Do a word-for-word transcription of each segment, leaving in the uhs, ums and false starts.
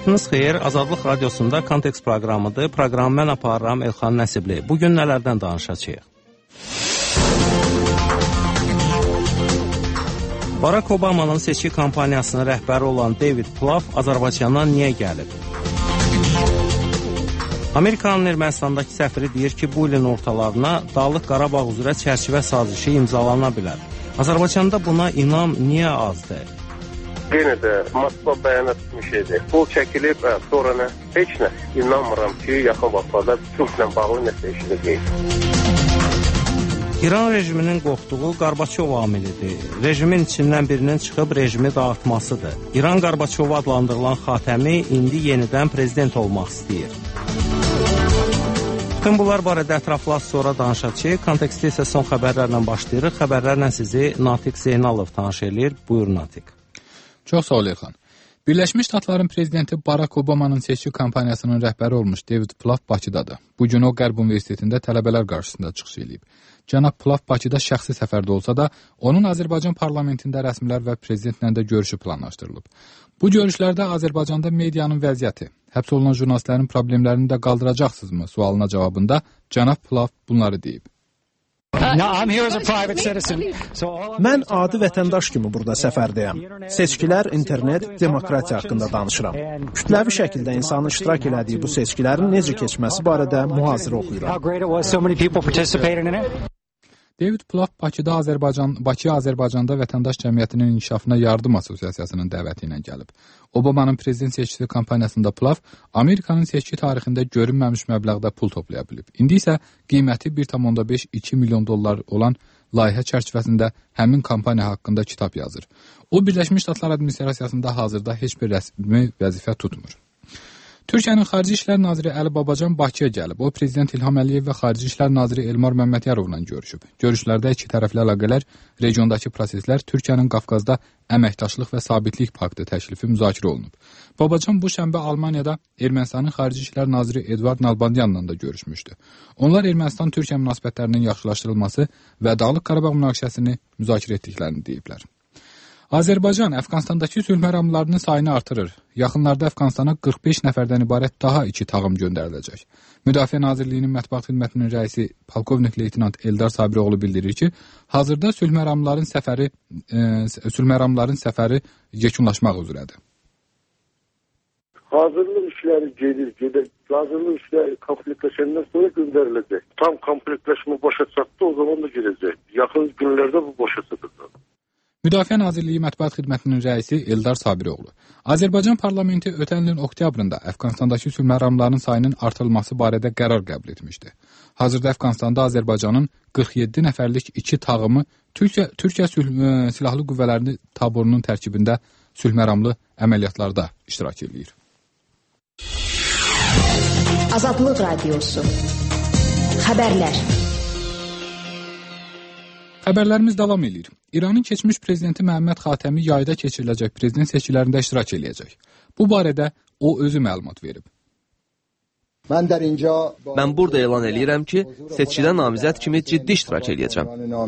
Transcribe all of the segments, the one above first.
Vaxtınız xeyir, Azadlıq Radiosunda Kontekst proqramıdır. Proqramı mən aparıram Elxan Nəsibli. Bugün nələrdən danışacağıq? Barack Obama'nın seçki kampaniyasının rəhbəri olan David Plouffe Azərbaycandan niyə gəlib? Amerikanın Ermənistandakı səfiri deyir ki, bu ilin ortalarına Dağlıq Qarabağ üzrə çərçivə sazişi imzalana bilər. Azərbaycanda buna inam niyə azdır? Yenə də Moskva bəyan etmiş idi. Pul çəkilib, sonra nə? Heç nə. İnanmıram ki, yaxın vaxtlarda Türklə bağlı nəsə eşidəcək. İran rejiminin qorxduğu Qarbaçov amilidir. Rejimin içindən birinin çıxıb rejimi dağıtmasıdır. İran Qarbaçova adlandırılan Xatəmi indi yenidən prezident olmaq istəyir. Bütün bunlar barədə ətraflı sonra danışacağıq. Kontekstdə isə son xəbərlərlə başlayırıq. Xəbərlərlə sizi Natiq Zeynalov tanış edir. Buyur Natiq. Çox sağ ol Elxan. Birləşmiş Ştatların prezidenti Barack Obama'nın seçki kampaniyasının rəhbəri olmuş David Plouffe Bakıdadır. Bu gün o Qərb Universitetində tələbələr qarşısında çıxış edib. Cənab Plouffe Bakıda şəxsi səfərdə olsa da, onun Azərbaycan parlamentində rəsmilər və prezidentlə də görüşü planlaşdırılıb. Bu görüşlərdə Azərbaycanda medianın vəziyyəti, həbs olunan jurnalistlərin problemlərini də qaldıracaqsınızmı sualına cavabında cənab Plouffe bunları deyib. Mən adi vətəndaş kimi burada səfərdəyəm. Seçkilər, internet, demokratiya haqqında danışıram. Kütləvi şəkildə insanın iştirak elədiyi bu seçkilərin necə keçməsi barədə mühazirə oxuyuram. David Plouffe Bakıda Azərbaycan, Bakı Azərbaycanda vətəndaş cəmiyyətinin inkişafına yardım assosiasiyasının dəvəti ilə gəlib. Obama'nın prezident seçkisi kampaniyasında Plouffe Amerikanın seçki tarixində görünməmiş məbləğdə pul toplaya bilib. İndi isə qiyməti bir tam onda beş iki milyon dollar olan layihə çərçivəsində həmin kampaniya haqqında kitab yazır. O, Birləşmiş Ştatlar administrasiyasında hazırda heç bir rəsmi vəzifə tutmur. Türkiyənin Xarici İşlər Naziri Əli Babacan Bakıya gəlib. O, Prezident İlham Əliyev və Xarici İşlər Naziri Elmar Məmmədyarovla görüşüb. Görüşlərdə iki tərəfli əlaqələr, regiondakı proseslər, Türkiyənin Qafqazda əməkdaşlıq və sabitlik paktı təklifi müzakirə olunub. Babacan bu şənbə Almaniyada Ermənistanın Xarici İşlər Naziri Edvard Nalbandyanla da görüşmüşdü. Onlar Ermənistan-Türkiyə münasibətlərinin yaxşılaşdırılması və Dağlıq Qarabağ münaqişəsini müzakirə etdiklərini deyiblər. Azərbaycan Əfqanistandakı sülh məramlarının sayını artırır. Yaxınlarda Əfqanistana qırx beş nəfərdən ibarət daha iki tağım göndəriləcək. Müdafiə Nazirliyinin mətbuat xidmətinin rəisi polkovnik leytenant Eldar Sabiroğlu bildirir ki, hazırda sülh məramların səfəri e, sülh məramların səfəri yekunlaşmaq üzrədir. Hazırlıq işləri gedir, gedir. Hazırlıq işləri komplektləşəndən sonra göndəriləcək. Tam komplektləşmə başa çatdı, o zaman da gedəcək. Yaxın günlərdə bu başa çatacaq. Müdafiə Nazirliyi mətbuat xidmətinin rəisi Eldar Sabiroğlu. Azərbaycan parlamenti ötən ilin oktyabrında Əfqanistandakı sülh məramlarının sayının artırılması barədə qərar qəbul etmişdi. Hazırda Əfqanistanda Azərbaycanın qırx yeddi nəfərlik iki tağımı Türkiyə, Türkiyə sülh, ə, silahlı qüvvələrinin taborunun tərkibində sülh məramlı əməliyyatlarda iştirak edir. Azadlıq Radiosu. Xəbərlər. Xəbərlərimiz davam edir. İranın keçmiş prezidenti Məhəmməd Xatəmi yayda keçiriləcək prezident seçkilərində iştirak edəcək. Bu barədə o özü məlumat verib. Mən burada elan edirəm ki, seçkidə namizəd kimi ciddi iştirak edəcəm.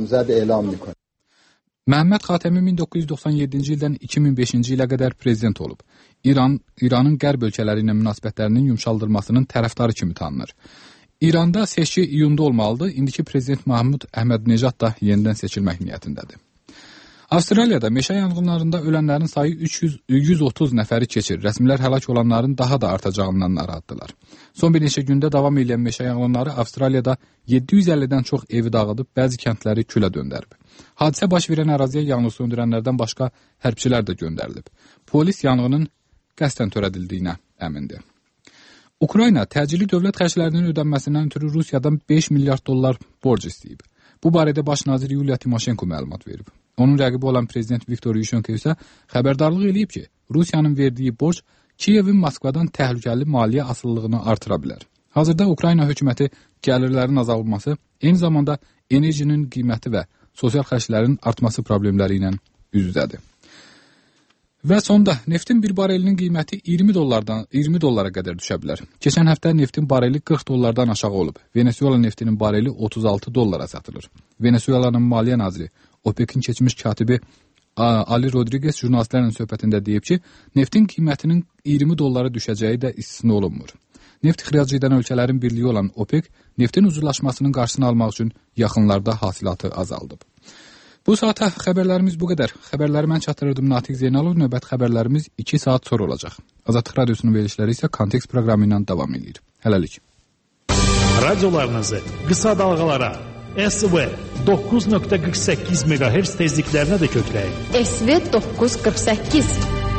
Məhəmməd Xatəmi min doqquz yüz doxsan yeddinci ildən iki min beşinci ilə qədər prezident olub. İran, İranın qərb ölkələri ilə münasibətlərinin yumşaldılmasının tərəfdarı kimi tanınır. İranda seçki iyunda olmalıdır. İndiki prezident Mahmud Əhmədnecad da yenidən seçilmək niyyətindədir. Avstraliyada meşə yanğınlarında ölənlərin sayı üç yüz, yüz otuz nəfəri keçir. Rəsmilər həlak olanların daha da artacağından narahatdırlar. Son bir neçə gündə davam edən meşə yanğınları Avstraliyada yeddi yüz əllidən çox evi dağıdıb, bəzi kəndləri külə döndərib. Hadisə baş verən əraziyə yanğın söndürənlərdən başqa hərbçilər də göndərilib. Polis yanğının qəsdən törədildiyinə əmindir. Ukrayna təcili dövlət xərclərinin ödənməsindən ötürü Rusiyadan beş milyard dollar borc istəyib. Bu barədə baş nazir Yuliya Timoşenko məlumat verib. Onun rəqibi olan prezident Viktor Yushchenko isə xəbərdarlıq eləyib ki, Rusiyanın verdiyi borc Kiyevin Moskvadan təhlükəli maliyyə asılılığını artıra bilər. Hazırda Ukrayna hökuməti gəlirlərin azalması, eyni zamanda enerjinin qiyməti və sosial xərclərin artması problemləri ilə üz-üzədir. Və sonda neftin bir barelinin qiyməti iyirmi dollardan iyirmi dollara qədər düşə bilər. Keçən həftə neftin bareli qırx dollardan aşağı olub. Venesuela neftinin bareli otuz altı dollara satılır. Venesuelanın maliyyə naziri OPEC-in keçmiş katibi Ali Rodriguez jurnalistlərlə söhbətində deyib ki, neftin qiymətinin iyirmi dollara düşəcəyi də istisna olunmur. Neft ixrac edən ölkələrin birliyi olan OPEC, neftin ucuzlaşmasının qarşısını almaq üçün yaxınlarda hasilatı azaldıb. Bu saata xəbərlərimiz bu qədər. Xəbərləri mən çatdırırdım Natiq Zeynalov. Növbət xəbərlərimiz iki saat sonra olacaq. Azadlıq Radiosunun verilişləri isə Kontekst proqramı ilə davam edir. Hələlik. Radiolarınızı qısa dalğalara S V doqquz nöqtə qırx səkkiz meqahertz tezliklərinə də kökləyin. S V doqquz qırx səkkiz.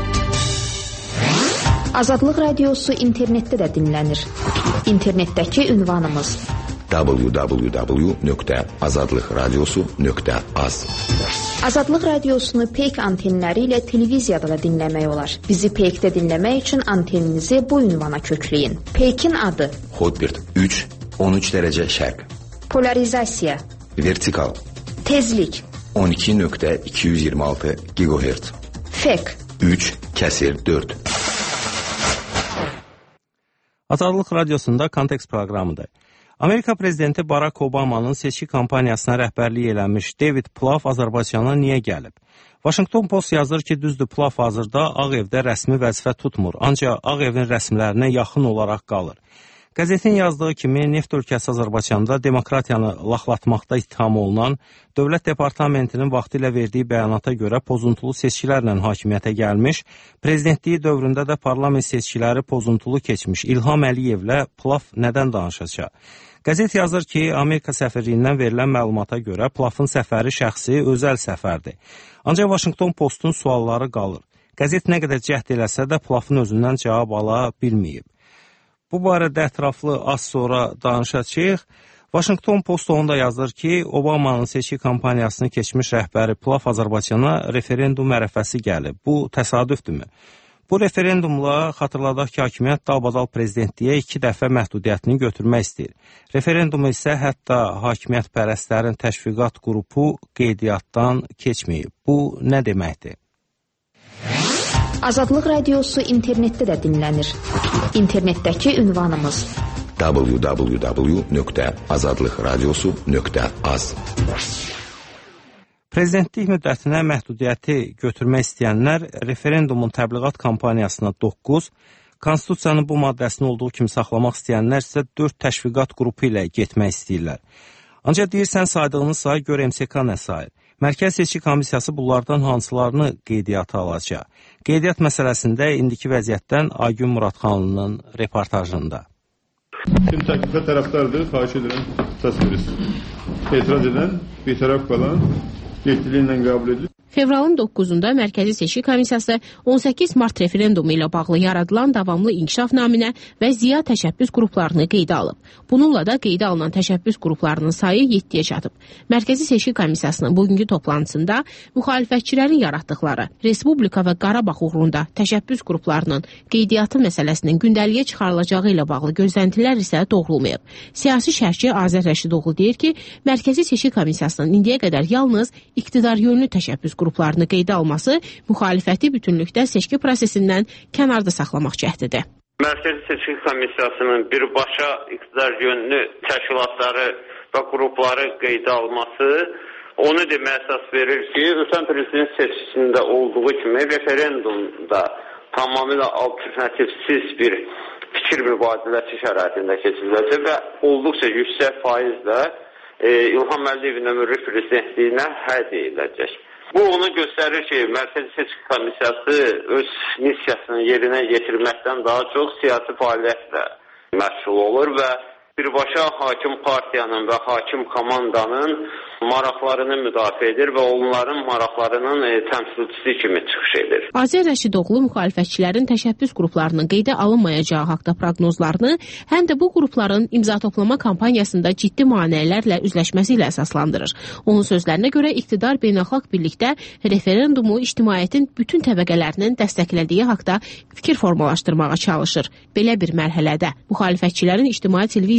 Azadlıq Radiosu internetdə də dinlənir. İnternetdəki ünvanımız w w w nöqtə azadlıq radiosu nöqtə az. Azadlıq Radiosunu Peyk antenləri ilə televiziyada da dinləmək olar. Bizi Peykdə dinləmək üçün anteninizi bu ünvana kökləyin. Peykin adı Hotbird üç on üç dərəcə şərq. Polarizasiya Vertikal Tezlik on iki nöqtə iki yüz iyirmi altı gigahertz. Fek üç kəsir dörd. Azadlıq Radiosunda Kontekst proqramıdır. Amerika prezidenti Barack Obama'nın seçki kampaniyasına rəhbərlik eləmiş David Plouffe Azərbaycana niyə gəlib? Washington Post yazır ki, düzdür, Plouffe hazırda Ağ Evdə rəsmi vəzifə tutmur, ancaq Ağ Evin rəsmilərinə yaxın olaraq qalır. Qəzetin yazdığı kimi, neft ölkəsi Azərbaycanda demokratiyanı laxlatmaqda ittiham olunan Dövlət Departamentinin vaxtilə verdiyi bəyanata görə pozuntulu seçkilərlə hakimiyyətə gəlmiş, prezidentliyi dövründə də parlament seçkiləri pozuntulu keçmiş İlham Əliyevlə Plouffe nədən danışacaq? Qəzet yazır ki, Amerika səfirliyindən verilən məlumata görə Plouffe'ın səfəri şəxsi, özəl səfərdir. Ancaq Washington Postun sualları qalır. Qəzet nə qədər cəhd eləsə də Plouffe'ın özündən cavab ala bilməyib. Bu barədə ətraflı az sonra danışacağıq. Washington Post onda yazır ki, Obama'nın seçki kampaniyasını keçmiş rəhbəri Plouffe Azərbaycana referendum ərəfəsi gəlib. Bu təsadüfdürmü? Bu referendumla xatırladaq ki, hakimiyyət dalbadal prezidentliyə iki dəfə məhdudiyyətini götürmək istəyir. Referendumu isə hətta hakimiyyət pərəstlərin təşviqat qrupu qeydiyyatdan keçməyib. Bu nə deməkdir? Azadlıq Radiosu internetdə də dinlənir. İnternetdəki ünvanımız w w w nöqtə azadlıq radiosu nöqtə az. Prezidentlik müddətinə məhdudiyyəti götürmək istəyənlər referendumun təbliğat kampaniyasına doqquz, Konstitusiyanın bu maddəsini olduğu kimi saxlamaq istəyənlər isə dörd təşviqat qrupu ilə getmək istəyirlər. Ancaq deyirsən saydığınız sayı gör M S K nə sayır? Mərkəz Seçki Komissiyası bunlardan hansılarını qeydiyyata alacaq? Qeydiyyat məsələsində indiki vəziyyətdən Aygün Muradxanlının reportajında. Tüm təklifə tərəfdardır, xahiş edirəm, səs verirsin. Etiraz edən, bir tərəf qalan, yetkiliyi qəbul edilir. Fevralın doqquzunda Mərkəzi Seçki Komissiyası on səkkiz mart referendumu ilə bağlı yaradılan davamlı inkişaf naminə və ziya təşəbbüs qruplarını qeydə alıb. Bununla da qeydə alınan təşəbbüs qruplarının sayı yeddiyə çatıb. Mərkəzi Seçki Komissiyasının bugünkü toplantısında müxalifətçilərin yaratdıqları Respublika və Qarabağ uğrunda təşəbbüs qruplarının qeydiyyatı məsələsinin gündəliyə çıxarılacağı ilə bağlı gözləntilər isə doğrulmayıb. Siyasi şərhçi Azər Rəşidoğlu deyir ki, Mərkəzi Seçki Komissiyasının indiyə qədər yalnız iqtidar yönlü təşəbbüs qruplarını qeydə alması müxalifəti bütünlükdə seçki prosesindən kənarda saxlamaq cəhdidir. Mərkəzi Seçki Komissiyasının birbaşa iqtidar yönlü təşkilatları və qrupları qeydə alması onu deməyə əsas verir ki, ötən prezident seçkisində olduğu kimi referendumda tamamilə alternativsiz bir fikir mübadiləsi şəraitində keçiriləcək və olduqca yüksək faizlə e, İlham Əliyevin ömürlük prezidentliyinə həd ediləcək. Bu onu göstərir ki, Mərkəzi Seçki Komissiyası öz missiyasını yerinə yetirməkdən daha çox siyasi fəaliyyətlə məşğul olur və birbaşa hakim partiyanın və hakim komandanın maraqlarını müdafiə edir və onların maraqlarının e, təmsilçisi kimi çıxış edir. Azər Rəşidoğlu müxalifətçilərin təşəbbüs qruplarının qeydə alınmayacağı haqda proqnozlarını həm də bu qrupların imza toplama kampaniyasında ciddi maneələrlə üzləşməsi ilə əsaslandırır. Onun sözlərinə görə iqtidar beynəlxalq birlikdə referendumu ictimaiyyətin bütün təbəqələrinin dəstəklədiyi haqda fikir formalaşdırmağa çalışır. Belə bir mərhələdə müxalifətçilərin ictimai televiziya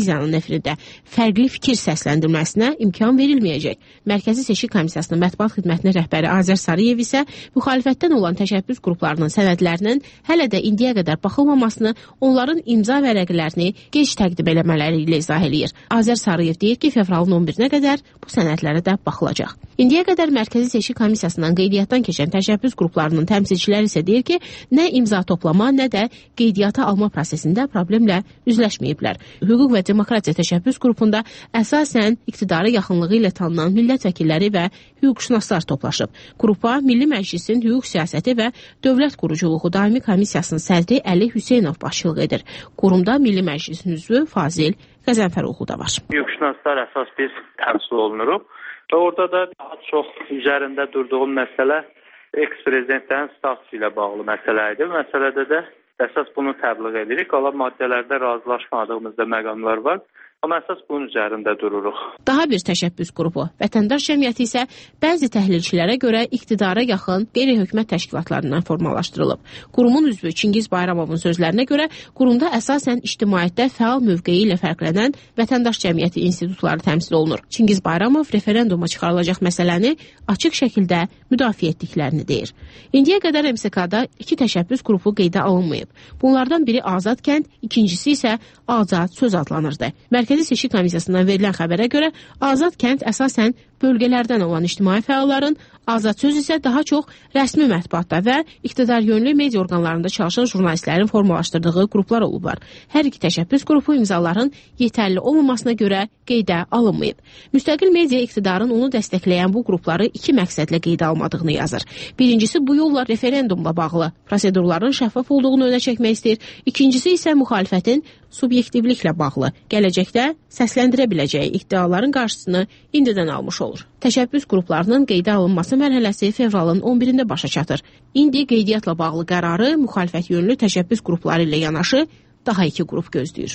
televiziyanın efirində fərqli fikir səsləndirməsinə imkan verilməyəcək. Mərkəzi Seçki Komissiyasının mətbuat xidmətinin rəhbəri Azər Sarıyev isə müxalifətdən olan təşəbbüs qruplarının sənədlərinin hələ də indiyə qədər baxılmamasını, onların imza vərəqələrini gec təqdim eləmələri ilə izah eləyir. Azər Sarıyev deyir ki, fevralın on birinə qədər bu sənədlərə də baxılacaq. İndiyə qədər Mərkəzi Seçki Komissiyasından qeydiyyatdan keçən təşəbbüs qruplarının təmsilçiləri isə deyir ki, nə imza toplama, nə də qeydiyyata alma prosesində problemlə üzləşməyiblər. Hüquq və Demokratiya təşəbbüs qrupunda əsasən iqtidara yaxınlığı ilə tanınan millət vəkilləri və hüquqşünaslar toplaşıb. Qrupa Milli Məclisin Hüquq Siyasəti və Dövlət Quruculuğu Daimi Komissiyasının sədri Əli Hüseynov başçılıq edir. Qurumda Milli Məclisin üzvü Fazil Qəzənfəroğlu da var. Hüquqşünaslar əsas biz təmsil olunuruq və orada da daha çox üzərində durduğum məsələ eks-prezidentlərin statusu ilə bağlı məsələ idi. Məsələdə də əsas bunu təbliğ edirik. Qalan maddələrdə razılaşmadığımızda məqamlar var. Amma əsas bunun üzərində dururuq. Daha bir təşəbbüs qrupu, Vətəndaş Cəmiyyəti isə bəzi təhlilçilərə görə iqtidara yaxın qeyri-hökumət təşkilatlarından formalaşdırılıb. Qurumun üzvü Çingiz Bayramovun sözlərinə görə qurumda əsasən ictimaiyyətdə fəal mövqeyi ilə fərqlənən Vətəndaş Cəmiyyəti institutları təmsil olunur. Çingiz Bayramov referenduma çıxarılacaq məsələni açıq şəkildə müdafiə etdiklərini deyir. İndiyə qədər M S K-da iki təşəbbüs qrupu qeydə alınmayıb. Bunlardan biri Azad Kənd, ikincisi isə Azad Söz adlanırdı. Mərkəzi Seçki Komissiyasından verilən xəbərə görə Azad Kənd əsasən bölgələrdən olan ictimai fəalların, Azad Söz isə daha çox rəsmi mətbuatda və iqtidar yönlü media orqanlarında çalışan jurnalistlərin formalaşdırdığı qruplar olublar. Hər iki təşəbbüs qrupu imzaların yetərli olmamasına görə qeydə alınmayıb. Müstəqil media iqtidarın onu dəstəkləyən bu qrupları iki məqsədlə qeydə almadığını yazır. Birincisi, bu yolla referendumla bağlı prosedurların şəffaf olduğunu önə çəkmək istəyir. İkincisi isə müxalifətin subyektivliklə bağlı, gələcəkdə səsləndirə biləcəyi iddiaların qarşısını indidən almış olur. Təşəbbüs qruplarının qeydə alınması mərhələsi fevralın on birində başa çatır. İndi qeydiyyatla bağlı qərarı müxalifət yönlü təşəbbüs qrupları ilə yanaşı daha iki qrup gözləyir.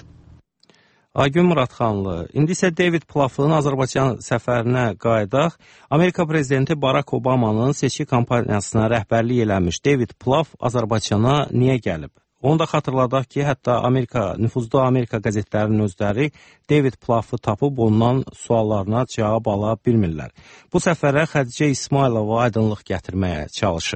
Aygün Muradxanlı, indi isə David Plouf'un Azərbaycan səfərinə qayıdaq. Amerika prezidenti Barack Obamanın seçki kampaniyasına rəhbərlik eləmiş David Plouf Azərbaycana niyə gəlib? Onu da xatırladaq ki, hətta Amerika, nüfuzlu Amerika qəzetlərinin özləri David Plouf'u tapıb ondan suallarına cavab ala bilmirlər. Bu səfərə Xədicə İsmailova aydınlıq gətirməyə çalışıb.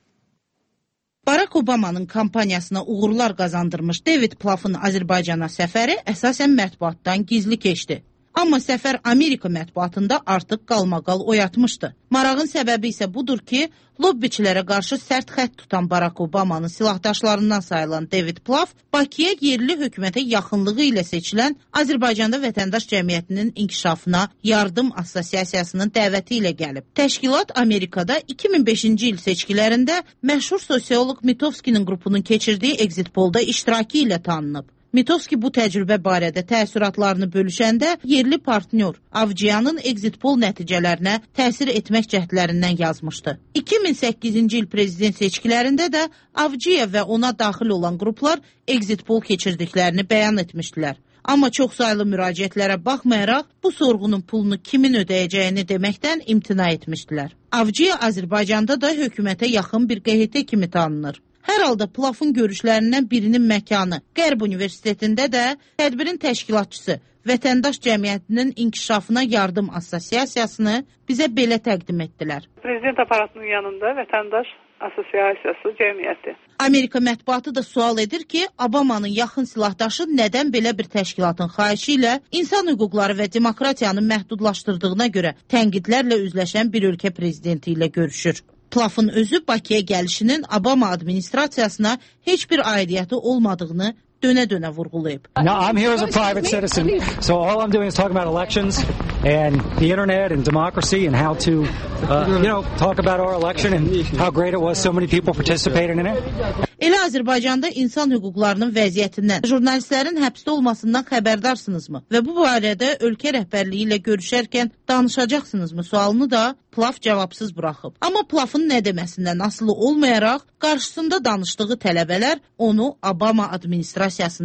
Barack Obamanın kampaniyasına uğurlar qazandırmış David Plouf'un Azərbaycana səfəri əsasən mətbuatdan gizli keçdi. Amma səfər Amerika mətbuatında artıq qalmaqal oyatmışdı. Marağın səbəbi isə budur ki, lobbiçilərə qarşı sərt xətt tutan Barack Obamanın silahdaşlarından sayılan David Plouf, Bakıya yerli hökumətə yaxınlığı ilə seçilən Azərbaycanda Vətəndaş Cəmiyyətinin inkişafına Yardım Assosiasiyasının dəvəti ilə gəlib. Təşkilat Amerikada iki min beşinci il seçkilərində məşhur sosiolog Mitofskinin qrupunun keçirdiyi exit pollda iştirakı ilə tanınıb. Mitofski bu təcrübə barədə təəssüratlarını bölüşəndə yerli partnyor Avcıyanın exit poll nəticələrinə təsir etmək cəhdlərindən yazmışdı. iki min səkkizinci il prezident seçkilərində də Avcıya və ona daxil olan qruplar exit poll keçirdiklərini bəyan etmişdilər. Amma çoxsaylı müraciətlərə baxmayaraq bu sorğunun pulunu kimin ödəyəcəyini deməkdən imtina etmişdilər. Avcıya Azərbaycanda da hökumətə yaxın bir Q H T kimi tanınır. Hər halda Plouf'un görüşlərindən birinin məkanı Qərb Universitetində də tədbirin təşkilatçısı Vətəndaş Cəmiyyətinin İnkişafına Yardım Assosiasiyasını bizə belə təqdim etdilər. Prezident aparatının yanında Vətəndaş Assosiasiyası Cəmiyyəti. Amerika mətbuatı da sual edir ki, Obamanın yaxın silahdaşı nədən belə bir təşkilatın xahişi ilə insan hüquqları və demokratiyanı məhdudlaşdırdığına görə tənqidlərlə üzləşən bir ölkə prezidenti ilə görüşür. Plouf'un özü Bakıya gəlişinin Obama administrasiyasına heç bir aidiyyəti olmadığını dönə-dönə vurğulayıb. No, I'm here as a private citizen, so all I'm doing is talking about elections and the internet and democracy and how to, uh, you know, talk about our election and how great it was so many people participated in it. Elə Azərbaycanda insan hüquqlarının vəziyyətindən, jurnalistlərin həbsdə olmasından xəbərdarsınızmı və bu barədə ölkə rəhbərliyi ilə görüşərkən danışacaqsınızmı sualını da Plouf cavabsız buraxıb. Amma Plouf'un nə deməsindən asılı olmayaraq qarşısında danışdığı tələbələr onu Obama administrasiyasından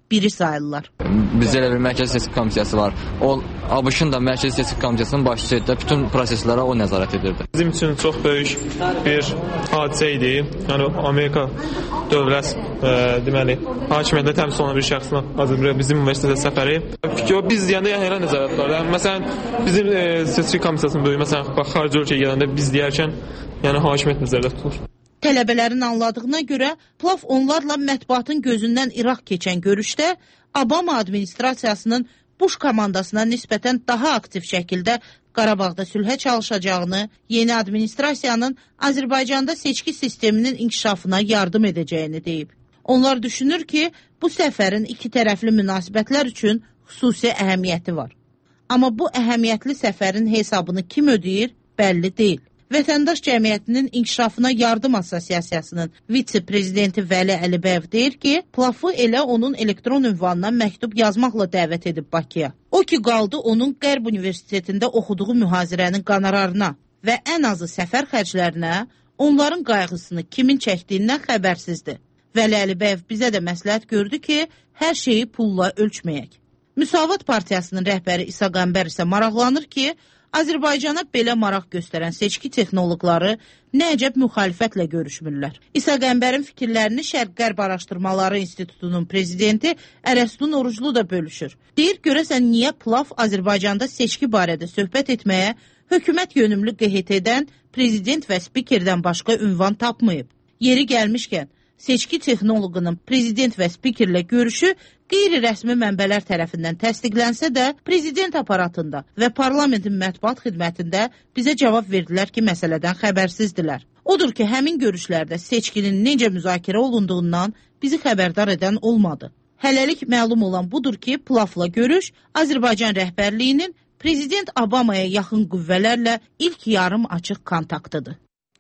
biri sayılırlar. Bizdə elə bir mərkəzi seçki komissiyası var. O ABŞ-ın da mərkəzi seçki komissiyasının başçısı idi. Bütün proseslərə o nəzarət edirdi. Bizim üçün çox böyük bir hadisə idi. Yəni Amerika dövlət e, deməli hakimiyyətdə təmsil olunan bir şəxsin Azərbaycan bizim universitetə səfəri. Fikir biz deyəndə yəni elə nəzarət var. Yəni məsələn bizim e, seçki komissiyasının böyük məsələn bax xarici ölkəyə gələndə biz deyərkən yəni hakimiyyət nəzərdə tutulur. Tələbələrin anladığına görə Plav onlarla mətbuatın gözündən İraq keçən görüşdə Obama administrasiyasının Bush komandasına nisbətən daha aktiv şəkildə Qarabağda sülhə çalışacağını, yeni administrasiyanın Azərbaycanda seçki sisteminin inkişafına yardım edəcəyini deyib. Onlar düşünür ki, bu səfərin iki tərəfli münasibətlər üçün xüsusi əhəmiyyəti var. Amma bu əhəmiyyətli səfərin hesabını kim ödəyir, bəlli deyil. Vətəndaş Cəmiyyətinin İnkişafına Yardım Assosiasiyasının vitse-prezidenti Vəli Əlibəyev deyir ki, Plavı elə onun elektron ünvanına məktub yazmaqla dəvət edib Bakıya. O ki, qaldı onun Qərb Universitetində oxuduğu mühazirənin qanararına və ən azı səfər xərclərinə, onların qayğısını kimin çəkdiyindən xəbərsizdir. Vəli Əlibəyev bizə də məsləhət gördü ki, hər şeyi pulla ölçməyək. Müsavat Partiyasının rəhbəri İsa Qəmbər isə maraqlanır ki, Azərbaycana belə maraq göstərən seçki texnoloqları nə əcəb müxalifətlə görüşmürlər. İsa Qəmbərin fikirlərini Şərq-Qərb Araşdırmaları İnstitutunun prezidenti Ərəstun Oruclu da bölüşür. Deyir, görəsən niyə Plav Azərbaycanda seçki barədə söhbət etməyə hökumət yönümlü Q H T-dən prezident və spikerdən başqa ünvan tapmayıb. Yeri gəlmişkən, seçki texnoloqunun prezident və spikerlə görüşü qeyri-rəsmi mənbələr tərəfindən təsdiqlənsə də, prezident aparatında və parlamentin mətbuat xidmətində bizə cavab verdilər ki, məsələdən xəbərsizdilər. Odur ki, həmin görüşlərdə seçkinin necə müzakirə olunduğundan bizi xəbərdar edən olmadı. Hələlik məlum olan budur ki, Plavla görüş Azərbaycan rəhbərliyinin prezident Obamaya yaxın qüvvələrlə ilk yarım açıq kontaktıdır.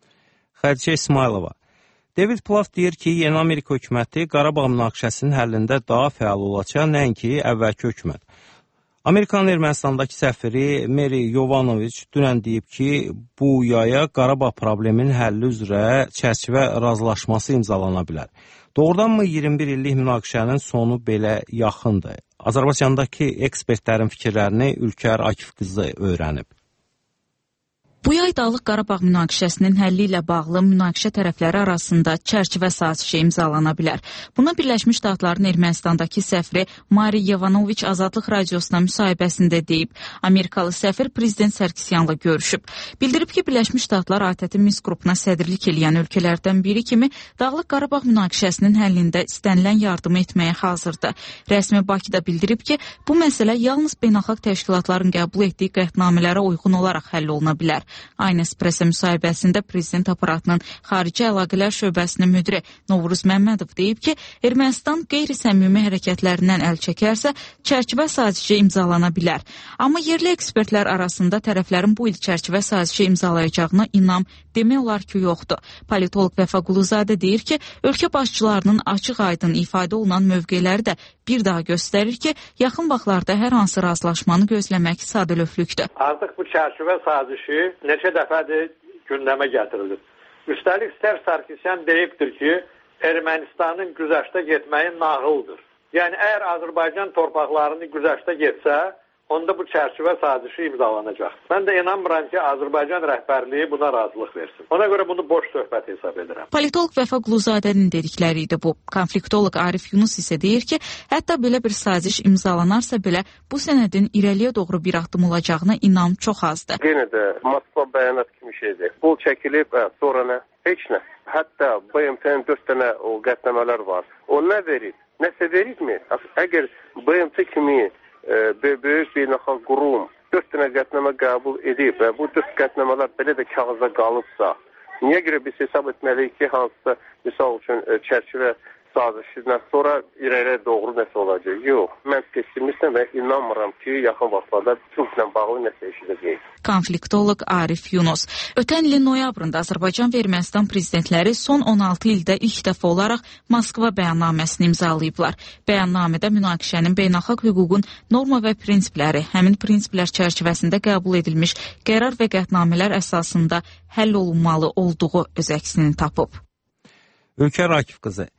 Xədicə İsmailova. David Plav deyir ki, yeni Amerika hökuməti Qarabağ münaqişəsinin həllində daha fəal olacaq, nəinki əvvəlki hökumət. Amerikanın Ermənistandakı səfiri Meri Yovanoviç dünən deyib ki, bu yaya Qarabağ probleminin həlli üzrə çərçivə razılaşması imzalana bilər. Doğrudanmı iyirmi bir illik münaqişənin sonu belə yaxındır? Azərbaycandakı ekspertlərin fikirlərini Ülkər Akif qızı öyrənib. Bu yay Dağlıq Qarabağ münaqişəsinin həlli ilə bağlı münaqişə tərəfləri arasında çərçivə sazişi imzalana bilər. Buna Birləşmiş Ştatların Ermənistandakı səfiri Mari Yovanoviç Azadlıq Radiosuna müsahibəsində deyib. Amerikalı səfir prezident Sərkisyanla görüşüb. Bildirib ki, Birləşmiş Ştatlar A T T Minsk qrupuna sədrlik eləyən ölkələrdən biri kimi Dağlıq Qarabağ münaqişəsinin həllində istənilən yardımı etməyə hazırdır. Rəsmi Bakıda bildirib ki, bu məsələ yalnız beynəlxalq təşkilatların qəbul etdiyi qətnamələrə uyğun olaraq həll oluna bilər. Aynı Espresso müsahibəsində prezident aparatının xarici əlaqələr şöbəsinin müdiri Novruz Məmmədov deyib ki, Ermənistan qeyri-səmimi hərəkətlərindən əl çəkərsə, çərçivə sazişi imzalana bilər. Amma yerli ekspertlər arasında tərəflərin bu il çərçivə sazişi imzalayacağına inam demək olar ki, yoxdur. Politolog Vəfa Quluzadə deyir ki, ölkə başçılarının açıq-aydın ifadə olunan mövqeləri də bir daha göstərir ki, yaxın vaxtlarda hər hansı razılaşmanı gözləmək sadəlövlükdür. Artıq bu çərçivə sazişi neçə dəfədir gündəmə gətirilir. Üstəlik Ser Sarkisyan deyibdir ki, Ermənistanın güzəştə getməyi nağıldır. Yəni, əgər Azərbaycan torpaqlarını güzəştə getsə, onda bu çərçivə sazişi imzalanacaq. Mən də inanmıram ki, Azərbaycan rəhbərliyi buna razılıq versin. Ona görə bunu boş söhbət hesab edirəm. Politolog Vəfa Quluzadənin dedikləri idi bu. Konfliktolog Arif Yunus isə deyir ki, hətta belə bir saziş imzalanarsa belə bu sənədin irəliyə doğru bir addım olacağına inam çox azdır. Yenə də Moskva bəyanat kimi şeydir. Qol çəkilib, hə, sonra nə? Heç nə. Hətta B M T-nin dörd dənə o qətnamələr var. O nə verir? Nəsə verirmi? Əgər B M T kimi böyük beynəlxalq qurum dörd dənə qətnamə qəbul edib və bu dörd qətnamələr belə də kağızda qalıbsa, niyə görə biz hesab etməliyik ki, hansısa misal üçün çərçivə sazişindən sonra irəliyə doğru nəsə olacaq? Yox, mən pessimistəm və inanmıram ki, yaxın vaxtlarda Türklə bağlı nəsə eşidəcəyik. Konfliktolog Arif Yunus. Ötən ilin noyabrında Azərbaycan və Ermənistan prezidentləri son on altı ildə ilk dəfə olaraq Moskva bəyannaməsini imzalayıblar. Bəyannamədə münaqişənin beynəlxalq hüququn norma və prinsipləri, həmin prinsiplər çərçivəsində qəbul edilmiş qərar və qətnamələr əsasında həll olunmalı olduğu öz əksini tapıb. Ülkər Akif qızı.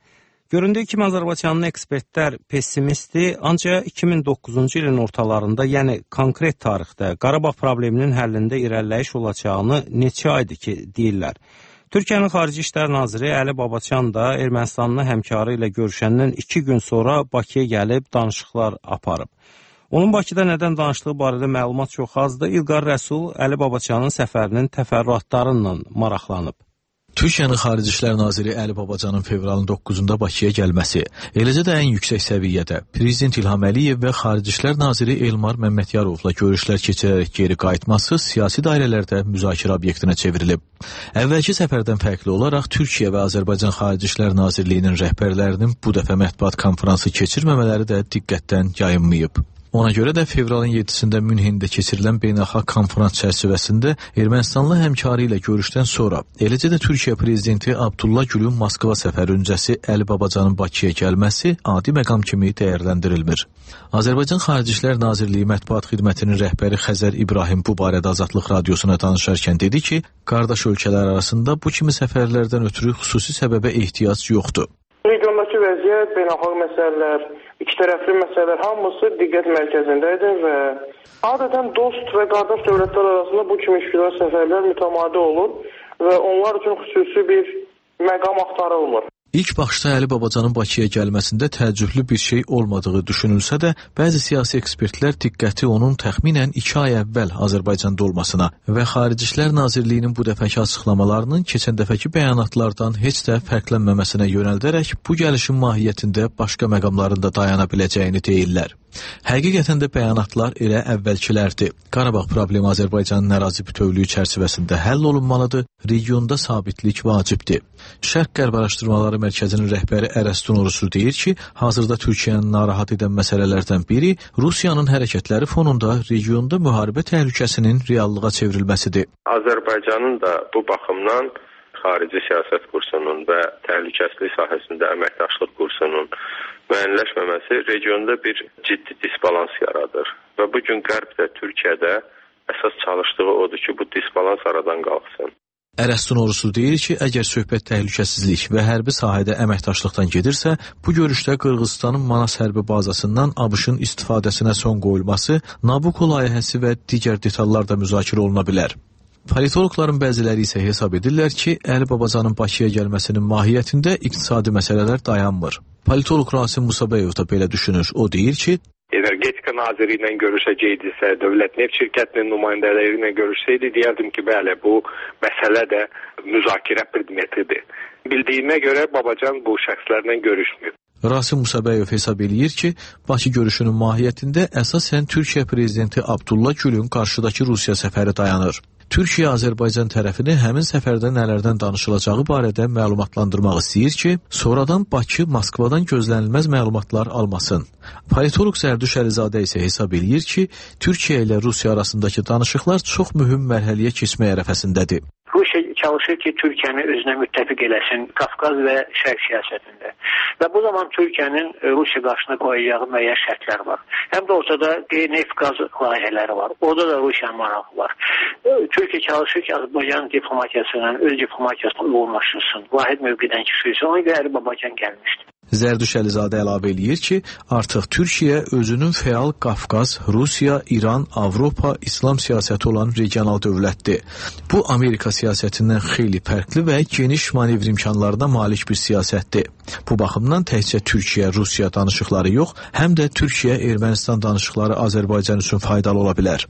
Göründüyü kimi Azərbaycanlı ekspertlər pessimistdir, ancaq iki min doqquzuncu ilin ortalarında, yəni konkret tarixdə Qarabağ probleminin həllində irəliləyiş olacağını neçə aydır ki, deyirlər. Türkiyənin Xarici İşlər Naziri Əli Babacan da Ermənistanlı həmkarı ilə görüşəndən iki gün sonra Bakıya gəlib danışıqlar aparıb. Onun Bakıda nədən danışdığı barədə məlumat çox azdır. İlqar Rəsul Əli Babacanın səfərinin təfərrüatlarından maraqlanıb. Türkiyənin Xarici İşlər Naziri Əli Babacanın fevralın doqquzunda Bakıya gəlməsi, eləcə də ən yüksək səviyyədə Prezident İlham Əliyev və Xarici İşlər Naziri Elmar Məmmədyarovla görüşlər keçirərək geri qayıtması siyasi dairələrdə müzakirə obyektinə çevrilib. Əvvəlki səfərdən fərqli olaraq Türkiyə və Azərbaycan Xarici İşlər Nazirliyinin rəhbərlərinin bu dəfə mətbuat konfransı keçirməmələri də diqqətdən yayınmayıb. Ona görə də fevralın yeddisində Münhində keçirilən beynəlxalq konferans çərçivəsində Ermənistanlı həmkarı ilə görüşdən sonra, eləcə də Türkiyə prezidenti Abdullah Gülün Moskva səfəri öncəsi Əli Babacanın Bakıya gəlməsi adi məqam kimi dəyərləndirilmir. Azərbaycan Xarici İşlər Nazirliyi Mətbuat Xidmətinin rəhbəri Xəzər İbrahim bu barədə Azadlıq Radiosuna danışarkən dedi ki, qardaş ölkələr arasında bu kimi səfərlərdən ötürü xüsusi səbəbə ehtiyac yoxdur. Regiondakı vəziyyət, beynəlxalq məsələlər, iki tərəfli məsələlər hamısı diqqət mərkəzindədir və adətən dost və qardaş dövlətlər arasında bu kimi işgüzar səfərlər mütəmadi olur və onlar üçün xüsusi bir məqam axtarılmır. İlk baxışda Əli Babacanın Bakıya gəlməsində təəccüblü bir şey olmadığı düşünülsə də, bəzi siyasi ekspertlər diqqəti onun təxminən iki ay əvvəl Azərbaycanda olmasına və Xarici İşlər Nazirliyinin bu dəfəki açıqlamalarının keçən dəfəki bəyanatlardan heç də fərqlənməməsinə yönəldərək bu gəlişin mahiyyətində başqa məqamlarında dayana biləcəyini deyirlər. Həqiqətən də bəyanatlar elə əvvəlkilərdir. Qarabağ problemi Azərbaycanın ərazi bütövlüyü çərçivəsində həll olunmalıdır, regionda sabitlik vacibdir. Şərq-Qərb Araşdırmaları Mərkəzinin rəhbəri Ərəstun Orusu deyir ki, hazırda Türkiyəni narahat edən məsələlərdən biri Rusiyanın hərəkətləri fonunda regionda müharibə təhlükəsinin reallığa çevrilməsidir. Azərbaycanın da bu baxımdan xarici siyasət kursunun və təhlükəsizlik sahəsində əməkdaşlıq kursunun müəyyənləşməməsi regionda bir ciddi disbalans yaradır. Və bugün Qərbdə, Türkiyədə əsas çalışdığı odur ki, bu disbalans aradan qalxsın. Ərəstun Orusu deyir ki, əgər söhbət təhlükəsizlik və hərbi sahədə əməkdaşlıqdan gedirsə, bu görüşdə Qırğızstanın Manas hərbi bazasından ABŞ-ın istifadəsinə son qoyulması, Nabucco layihəsi və digər detallar da müzakirə oluna bilər. Politologların bəziləri isə hesab edirlər ki, Əli Babacanın Bakıya gəlməsinin mahiyyətində iqtisadi məsələlər dayanmır. Politolog Rasim Musabeyev da belə düşünür. O deyir ki, Energetika naziri ilə görüşəcəkdisə, dövlət neft şirkətinin nümayəndələri ilə görüşsəydi, deyərdim ki, bəli, bu məsələ də müzakirə predmetidir. Bildiyimə görə Babacan bu şəxslərlə görüşmüyor. Rasim Musabeyev hesab eləyir ki, Bakı görüşünün mahiyyətində əsasən Türkiyə prezidenti Abdullah Gülün qarşıdakı Rusiya səfəri dayanır. Türkiyə Azərbaycan tərəfini həmin səfərdə nələrdən danışılacağı barədə məlumatlandırmaq istəyir ki, sonradan Bakı Moskvadan gözlənilməz məlumatlar almasın. Politolog Zərdüş Əlizadə isə hesab eləyir ki, Türkiyə ilə Rusiya arasındakı danışıqlar çox mühüm mərhələyə keçmək ərəfəsindədir. Rusiya çalışır ki, Türkiyəni özünə müttəfiq eləsin Qafqaz və Şərq siyasətində. Və bu zaman Türkiyənin Rusiya qarşısına qoyacağı müəyyən şərtlər var. Həm də ortada neft qaz layihələri var. Orada da Rusiyanın marağı var. Türkiyə çalışır ki, Azərbaycan diplomatiyasından öz diplomatiyasını uyğunlaşdırsın. Vahid mövqedən düşürsün. Ona görə Əli Babacan gəlmişdi. Zərdüş Əlizadə əlavə eləyir ki, artıq Türkiyə özünün fəal Qafqaz, Rusiya, İran, Avropa, İslam siyasəti olan regional dövlətdir. Bu, Amerika siyasətindən xeyli fərqli və geniş manevr imkanlarına malik bir siyasətdir. Bu baxımdan təkcə Türkiyə-Rusiya danışıqları yox, həm də Türkiyə-Ermənistan danışıqları Azərbaycan üçün faydalı ola bilər.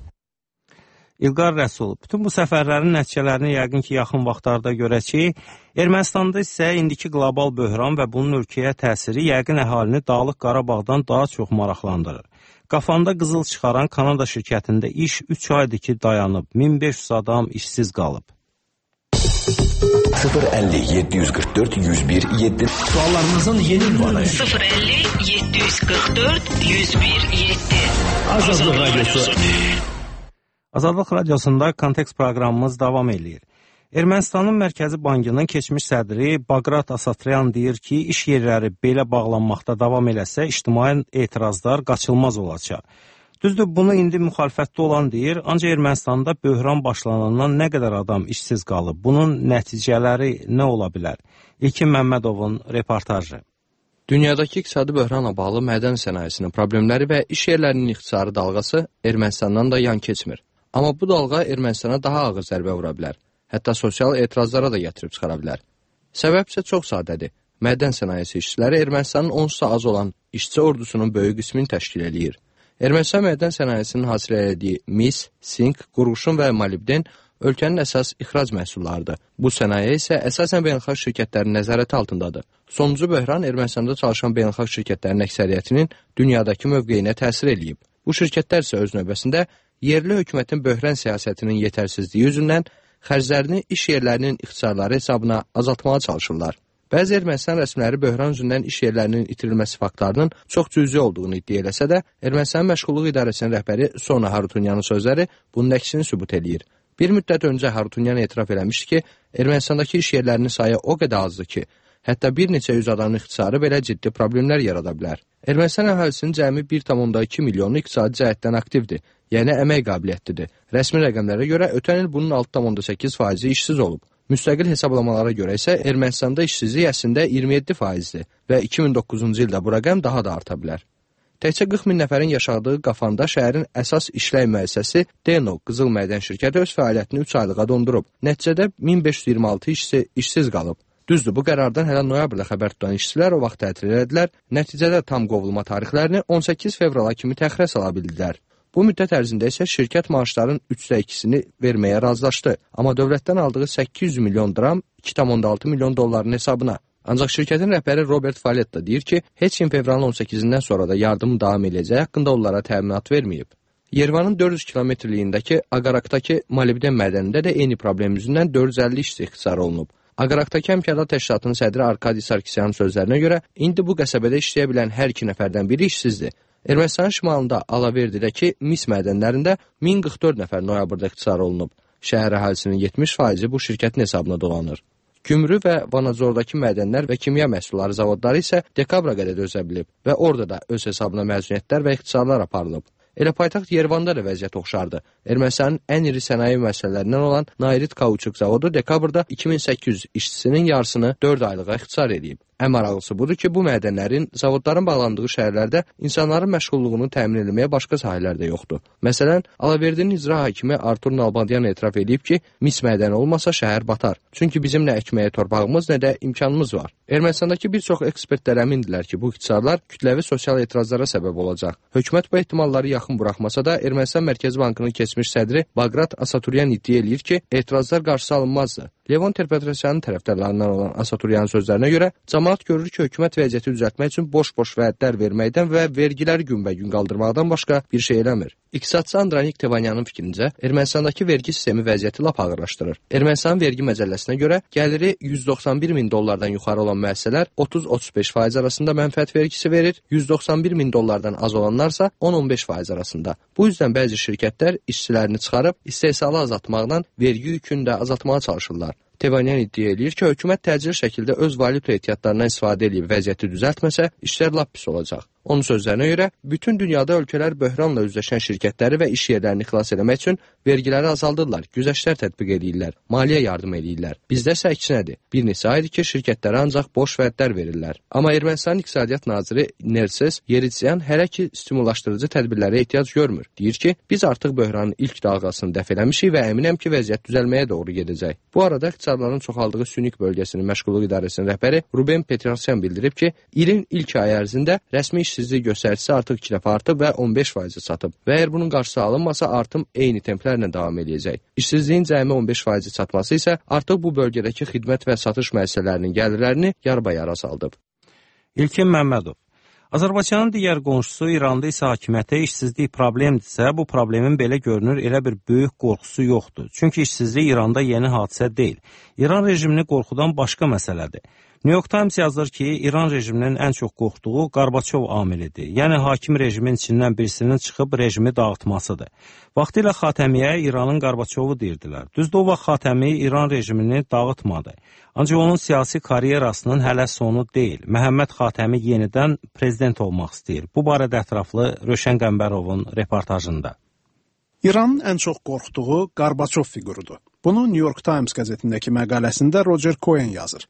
İlqar Rəsul, bütün bu səfərlərin nəticələrini yəqin ki, yaxın vaxtlarda görəcəyik. Ermənistanda isə indiki qlobal böhran və bunun ölkəyə təsiri yəqin əhalini Dağlıq Qarabağdan daha çox maraqlandırır. Qafanda qızıl çıxaran Kanada şirkətində iş üç aydır ki, dayanıb. min beş yüz adam işsiz qalıb. sıfır əlli yeddi yüz qırx dörd yüz bir yeddi Suallarınızın yeni ünvanı sıfır əlli yeddi yüz qırx dörd yüz bir yeddi Azadlıq Radyosu. Azadlıq Radiosunda Kontekst proqramımız davam edir. Ermənistanın Mərkəzi Bankının keçmiş sədri Baqrat Asatryan deyir ki, iş yerləri belə bağlanmaqda davam eləsə, ictimai etirazlar qaçılmaz olacaq. Düzdür, bunu indi müxalifətdə olan deyir, ancaq Ermənistanda böhran başlanandan nə qədər adam işsiz qalıb? Bunun nəticələri nə ola bilər? İlkin Məmmədovun reportajı. Dünyadakı iqtisadi böhranla bağlı mədən sənayesinin problemləri və iş yerlərinin ixtisarı dalğası Ermənistandan da yan keçmir. Amma bu dalğa Ermənistana daha ağır zərbə vura bilər. Hətta sosial etirazlara da gətirib çıxara bilər. Səbəb isə çox sadədir. Mədən sənayesi işçiləri Ermənistanın onsuz az olan işçi ordusunun böyük qismini təşkil edir. Ermənistan mədən sənayesinin hasil elədiyi mis, sink, qurğuşun və molibden ölkənin əsas ixrac məhsullarıdır. Bu sənaye isə əsasən beynəlxalq şirkətlərin nəzarəti altındadır. Sonuncu böhran Ermənistanda çalışan beynəlxalq şirkətlərin əksəriyyətinin dünyadakı mövqeyinə təsir eləyib. Bu şirkətlər isə öz növbəsində yerli hökumətin böhran siyasətinin yetərsizliyi üzündən xərclərini iş yerlərinin ixtisarları hesabına azaltmağa çalışırlar. Bəzi Ermənistan rəsmiləri böhran üzündən iş yerlərinin itirilməsi faktlarının çox cüzi olduğunu iddia eləsə də, Ermənistan Məşğulluq İdarəsinin rəhbəri Sona Harutunyanın sözləri bunun əksini sübut eləyir. Bir müddət öncə Harutunyan etiraf eləmişdi ki, Ermənistandakı iş yerlərinin sayı o qədər azdır ki, hətta bir neçə yüz adamın ixtisarı belə ciddi problemlər yarada bilər. Ermənistan əhalisinin cəmi bir tam iki milyonu iqtisadi cəhətdən aktivdir, yəni əmək qabiliyyətlidir. Rəsmi rəqəmlərə görə ötən il bunun altı tam səkkiz faizi işsiz olub. Müstəqil hesablamalara görə isə Ermənistanda işsizlik əslində iyirmi yeddi faizdir və iki min doqquzuncu ildə bu rəqəm daha da arta bilər. Təkcə qırx min nəfərin yaşadığı Qafanda şəhərin əsas işlək müəssisəsi Deno Qızıl Mədən şirkəti öz fəaliyyətini üç aylığa dondurub. Nəticədə min beş yüz iyirmi altı işçi işsiz qalıb. Düzdür, bu qərardan hələ noyabrda xəbər tutan işçilər o vaxt tətil elədilər. Nəticədə tam qovulma tarixlərini on səkkiz fevrala kimi təxirə sala bildilər. Bu müddət ərzində isə şirkət maaşların üçdə ikisini verməyə razılaşdı. Amma dövlətdən aldığı səkkiz yüz milyon dram iki tam altı milyon dolların hesabına. Ancaq şirkətin rəhbəri Robert Fallet da deyir ki, heç kim fevralın on səkkizindən sonra da yardım davam edəcəyi haqqında onlara təminat verməyib. Yervanın dörd yüz kilometrliyindəki Aqarakdakı molibden mədənində də eyni problem yüzündən dörd yüz əlli işçi ixtisar olunub. Aqarakdakı Həmkarlar Təşkilatının sədri Arkadi Sarkisyanın sözlərinə görə, indi bu qəsəbədə işləyə bilən hər iki nəfərdən biri işsizdir. Ermənistanın şimalında Alaverdidəki mis mədənlərində min qırx dörd nəfər noyabrda ixtisar olunub. Şəhər əhalisinin yetmiş faizi bu şirkətin hesabına dolanır. Gümrü və Vanadzordakı mədənlər və kimya məhsulları zavodları isə dekabra qədər dözə bilib və orada da öz hesabına məzuniyyətlər və ixtisarlar aparılıb. Elə paytaxt Yerevanda da vəziyyət oxşardı. Ermənistanın ən iri sənaye müəssisələrindən olan Nairit Kauçuk zavodu dekabrda iki min səkkiz yüz işçisinin yarısını dörd aylığa ixtisar edib. Ən maraqlısı budur ki, bu mədənlərin, zavodların bağlandığı şəhərlərdə insanların məşğulluğunu təmin etməyə başqa sahələr də yoxdur. Məsələn, Alaverdinin icra hakimi Artur Nalbandyan etiraf edib ki, mis mədəni olmasa şəhər batar. Çünki bizim nə əkməyə torpağımız, nə də imkanımız var. Ermənistandakı bir çox ekspertlər əmindilər ki, bu ixtisarlar kütləvi sosial etirazlara səbəb olacaq. Hökumət bu ehtimalları yaxın buraxmasa da, Ermənistan Mərkəzi Bankının keçmiş sədri Bagrat Asaturyan iddia eləyir ki, etirazlar qarşısı alınmazdı. Levon Terpetrosyanın tərəfdarlarından olan Asaturyanın sözlərinə görə, cəmaət görür ki, hökumət vəziyyəti düzəltmək üçün boş-boş vədlər verməkdən və vergiləri günbə-gün qaldırmaqdan başqa bir şey eləmir. İqtisadçı Andranik Tevanyanın fikrincə, Ermənistandakı vergi sistemi vəziyyəti lap ağırlaşdırır. Ermənistanın vergi məcəlləsinə görə, gəliri yüz doxsan bir min dollardan yuxarı olan müəssisələr otuz otuz beş faiz arasında mənfəət vergisi verir, yüz doxsan bir min dollardan az olanlarsa on on beş faiz arasında. Bu yüzdən bəzi şirkətlər işçilərini çıxarıb, istehsalı azaltmaqdan vergi yükünü də azaltmağa çalışırlar. Tevanyan iddia eləyir ki, hökumət təcili şəkildə öz valyuta ehtiyatlarından istifadə edib vəziyyəti düzəltməsə, işlər lap pis olacaq. Onun sözlərinə görə, bütün dünyada ölkələr böhranla üzləşən şirkətləri və iş yerlərini xilas etmək üçün vergiləri azaldırlar, güzəştlər tətbiq edirlər, maliyyə yardım edirlər. Bizdə isə əksinədir. Bir neçə aydır ki, şirkətlərə ancaq boş vədlər verirlər. Amma Ermənistanın İqtisadiyyat naziri Nerses Yeridyan hələ ki stimulaşdırıcı tədbirlərə ehtiyac görmür. Deyir ki, biz artıq böhranın ilk dalğasını dəf eləmişik və əminəm ki, vəziyyət düzəlməyə doğru gedəcək. Bu arada iqtisadların çoxaldığı Sünik bölgəsinin Məşğulluq İdarəsinin rəhbəri Ruben Petrosyan bildirib ki, ilin ilk ayı ərzində rəsmi işsizlik göstəricisi artıq iki dəfə artıb və on beş faizi çatıb. Və əgər bunun qarşısı alınmasa, artım eyni templərlə davam edəcək. İşsizliyin cəmi on beş faizi çatması isə artıq bu bölgədəki xidmət və satış müəssisələrinin gəlirlərini yarı-bayara saldıb. İlkin Məmmədov. Azərbaycanın digər qonşusu İranda isə hakimiyyətə işsizlik problemdirsə, bu problemin belə görünür elə bir böyük qorxusu yoxdur. Çünki işsizlik İranda yeni hadisə deyil. İran rejimini qorxudan başqa məsələdir. New York Times yazır ki, İran rejiminin ən çox qorxduğu Qarbaçov amilidir. Yəni, hakim rejimin içindən birisinin çıxıb rejimi dağıtmasıdır. Vaxtilə Xatəmiyə İranın Qarbaçovu deyirdilər. Düzdür, o vaxt Xatəmi İran rejimini dağıtmadı. Ancaq onun siyasi karyerasının hələ sonu deyil. Məhəmməd Xatəmi yenidən prezident olmaq istəyir. Bu barədə ətraflı Röşən Qəmbərovun reportajında. İranın ən çox qorxduğu Qarbaçov figurudur. Bunu New York Times qəzetindəki məqaləsində Roger Cohen yazır.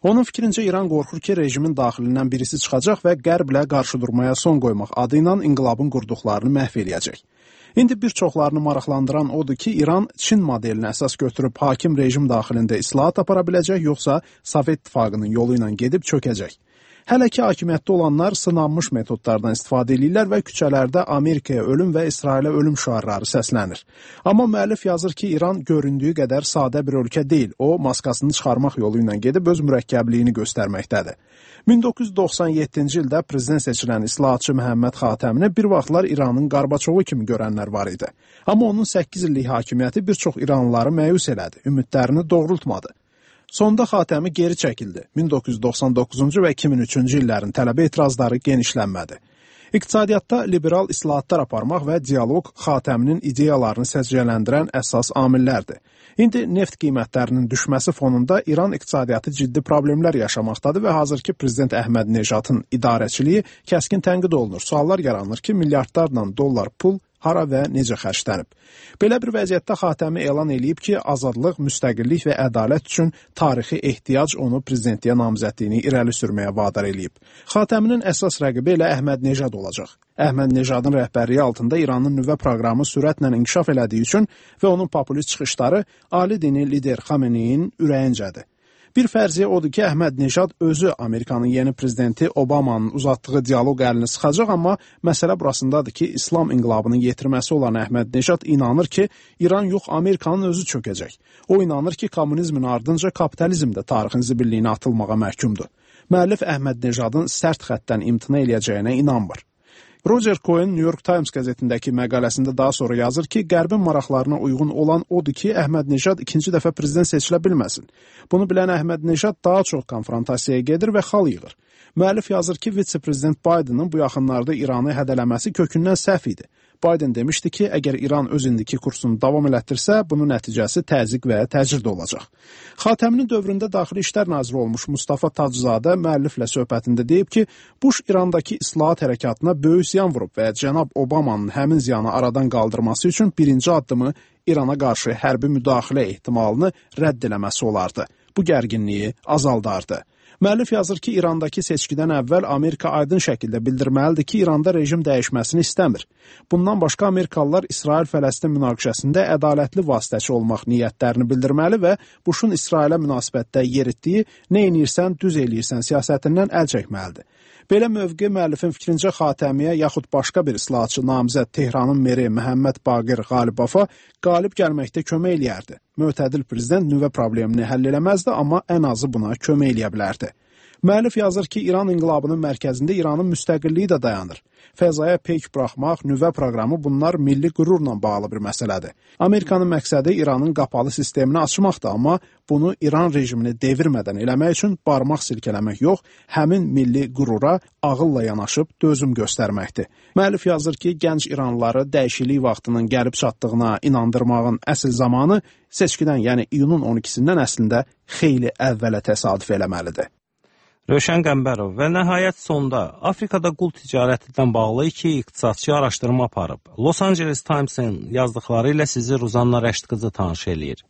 Onun fikrincə İran qorxur ki, rejimin daxilindən birisi çıxacaq və qərblə qarşıdurmaya son qoymaq adı ilə inqilabın qurduqlarını məhv eləyəcək. İndi bir çoxlarını maraqlandıran odur ki, İran Çin modelini əsas götürüb hakim rejim daxilində islahat apara biləcək, yoxsa Sovet İttifaqının yolu ilə gedib çökəcək. Hələ ki, hakimiyyətdə olanlar sınanmış metodlardan istifadə edirlər və küçələrdə Amerikaya ölüm və İsrailə ölüm şüarları səslənir. Amma müəllif yazır ki, İran göründüyü qədər sadə bir ölkə deyil. O, maskasını çıxarmaq yolu ilə gedib öz mürəkkəbliyini göstərməkdədir. min doqquz yüz doxsan yeddinci ildə prezident seçilən islahatçı Məhəmməd Xatəmini bir vaxtlar İranın Qarbaçovu kimi görənlər var idi. Amma onun səkkiz illik hakimiyyəti bir çox İranlıları məyus elədi, ümidlərini doğrultmadı. Sonda Xatəmi geri çəkildi. min doqquz yüz doxsan doqquzuncu və iki min üçüncü illərin tələbə etirazları genişlənmədi. İqtisadiyyatda liberal islahatlar aparmaq və dialoq Xatəminin ideyalarını səciyyələndirən əsas amillərdir. İndi neft qiymətlərinin düşməsi fonunda İran iqtisadiyyatı ciddi problemlər yaşamaqdadır və hazırki prezident Əhməd Nejadın idarəçiliyi kəskin tənqid olunur. Suallar yaranır ki, milyardlarla dollar pul hara və necə xərclənib. Belə bir vəziyyətdə Xatəmi elan eləyib ki, azadlıq, müstəqillik və ədalət üçün tarixi ehtiyac onu prezidentliyə namizədliyini irəli sürməyə vadar eləyib. Xatəminin əsas rəqibi elə Əhməd Nejad olacaq. Əhməd Nejadın rəhbərliyi altında İranın nüvə proqramı sürətlə inkişaf elədiyi üçün və onun populist çıxışları ali dini lider Xameneyin ürəyincədir. Bir fərziyyə odur ki, Əhməd Nejad özü Amerikanın yeni prezidenti Obamanın uzatdığı dialoq əlini sıxacaq, amma məsələ burasındadır ki, İslam inqilabının yetirməsi olan Əhməd Nejad inanır ki, İran yox, Amerikanın özü çökəcək. O inanır ki, kommunizmin ardınca kapitalizm də tarixin zibilliyinə atılmağa məhkumdur. Müəllif Əhməd Nejadın sərt xəttdən imtina eləyəcəyinə inanmır. Roger Cohen New York Times qəzetindəki məqaləsində daha sonra yazır ki, Qərbin maraqlarına uyğun olan odur ki, Əhməd Nejad ikinci dəfə prezident seçilə bilməsin. Bunu bilən Əhməd Nejad daha çox konfrontasiyaya gedir və xal yığır. Müəllif yazır ki, vitse-prezident Bidenin bu yaxınlarda İranı hədələməsi kökündən səhv idi. Biden demişdi ki, əgər İran öz indiki kursunu davam elətdirsə, bunun nəticəsi təzyiq və təcrid olacaq. Xatəminin dövründə Daxili İşlər Naziri olmuş Mustafa Taczadə müəlliflə söhbətində deyib ki, Bush İrandakı islahat hərəkatına böyük ziyan vurub və cənab Obamanın həmin ziyanı aradan qaldırması üçün birinci addımı İrana qarşı hərbi müdaxilə ehtimalını rədd eləməsi olardı. Bu gərginliyi azaldardı. Müəllif yazır ki, İrandakı seçkidən əvvəl Amerika aydın şəkildə bildirməlidir ki, İranda rejim dəyişməsini istəmir. Bundan başqa Amerikalılar İsrail-Fələstin münaqişəsində ədalətli vasitəçi olmaq niyyətlərini bildirməli və Bushun İsrailə münasibətdə yeritdiyi nə edirsən, düz eləyirsən siyasətindən əl çəkməlidir. Belə mövqe müəllifin fikrincə Xatəmiyə yaxud başqa bir islahatçı namizəd Tehranın meri Məhəmməd Baqir Qalibova qalib gəlməkdə kömək eləyərdi. Mötədil prezident nüvə problemini həll eləməzdi, amma ən azı buna kömək eləyə bilərdi. Müəllif yazır ki, İran inqilabının mərkəzində İranın müstəqilliyi də dayanır. Fəzaya peyk buraxmaq, nüvə proqramı bunlar milli qürurla bağlı bir məsələdir. Amerikanın məqsədi İranın qapalı sistemini açmaqdır, amma bunu İran rejimini devirmədən eləmək üçün barmaq silkələmək yox, həmin milli qürura ağılla yanaşıb dözüm göstərməkdir. Müəllif yazır ki, gənc İranlıları dəyişiklik vaxtının gəlib çatdığına inandırmağın əsl zamanı seçkidən, yəni iyunun on ikisindən əslində xeyli əvvələ təsadüf eləməlidir. Rövşən Qəmbərov və nəhayət sonda Afrikada qul ticarətindən bağlı iki iqtisadçı araşdırma aparıb. Los Angeles Times-in yazdıqları ilə sizi Ruzanna Rəştqızı tanış eləyir.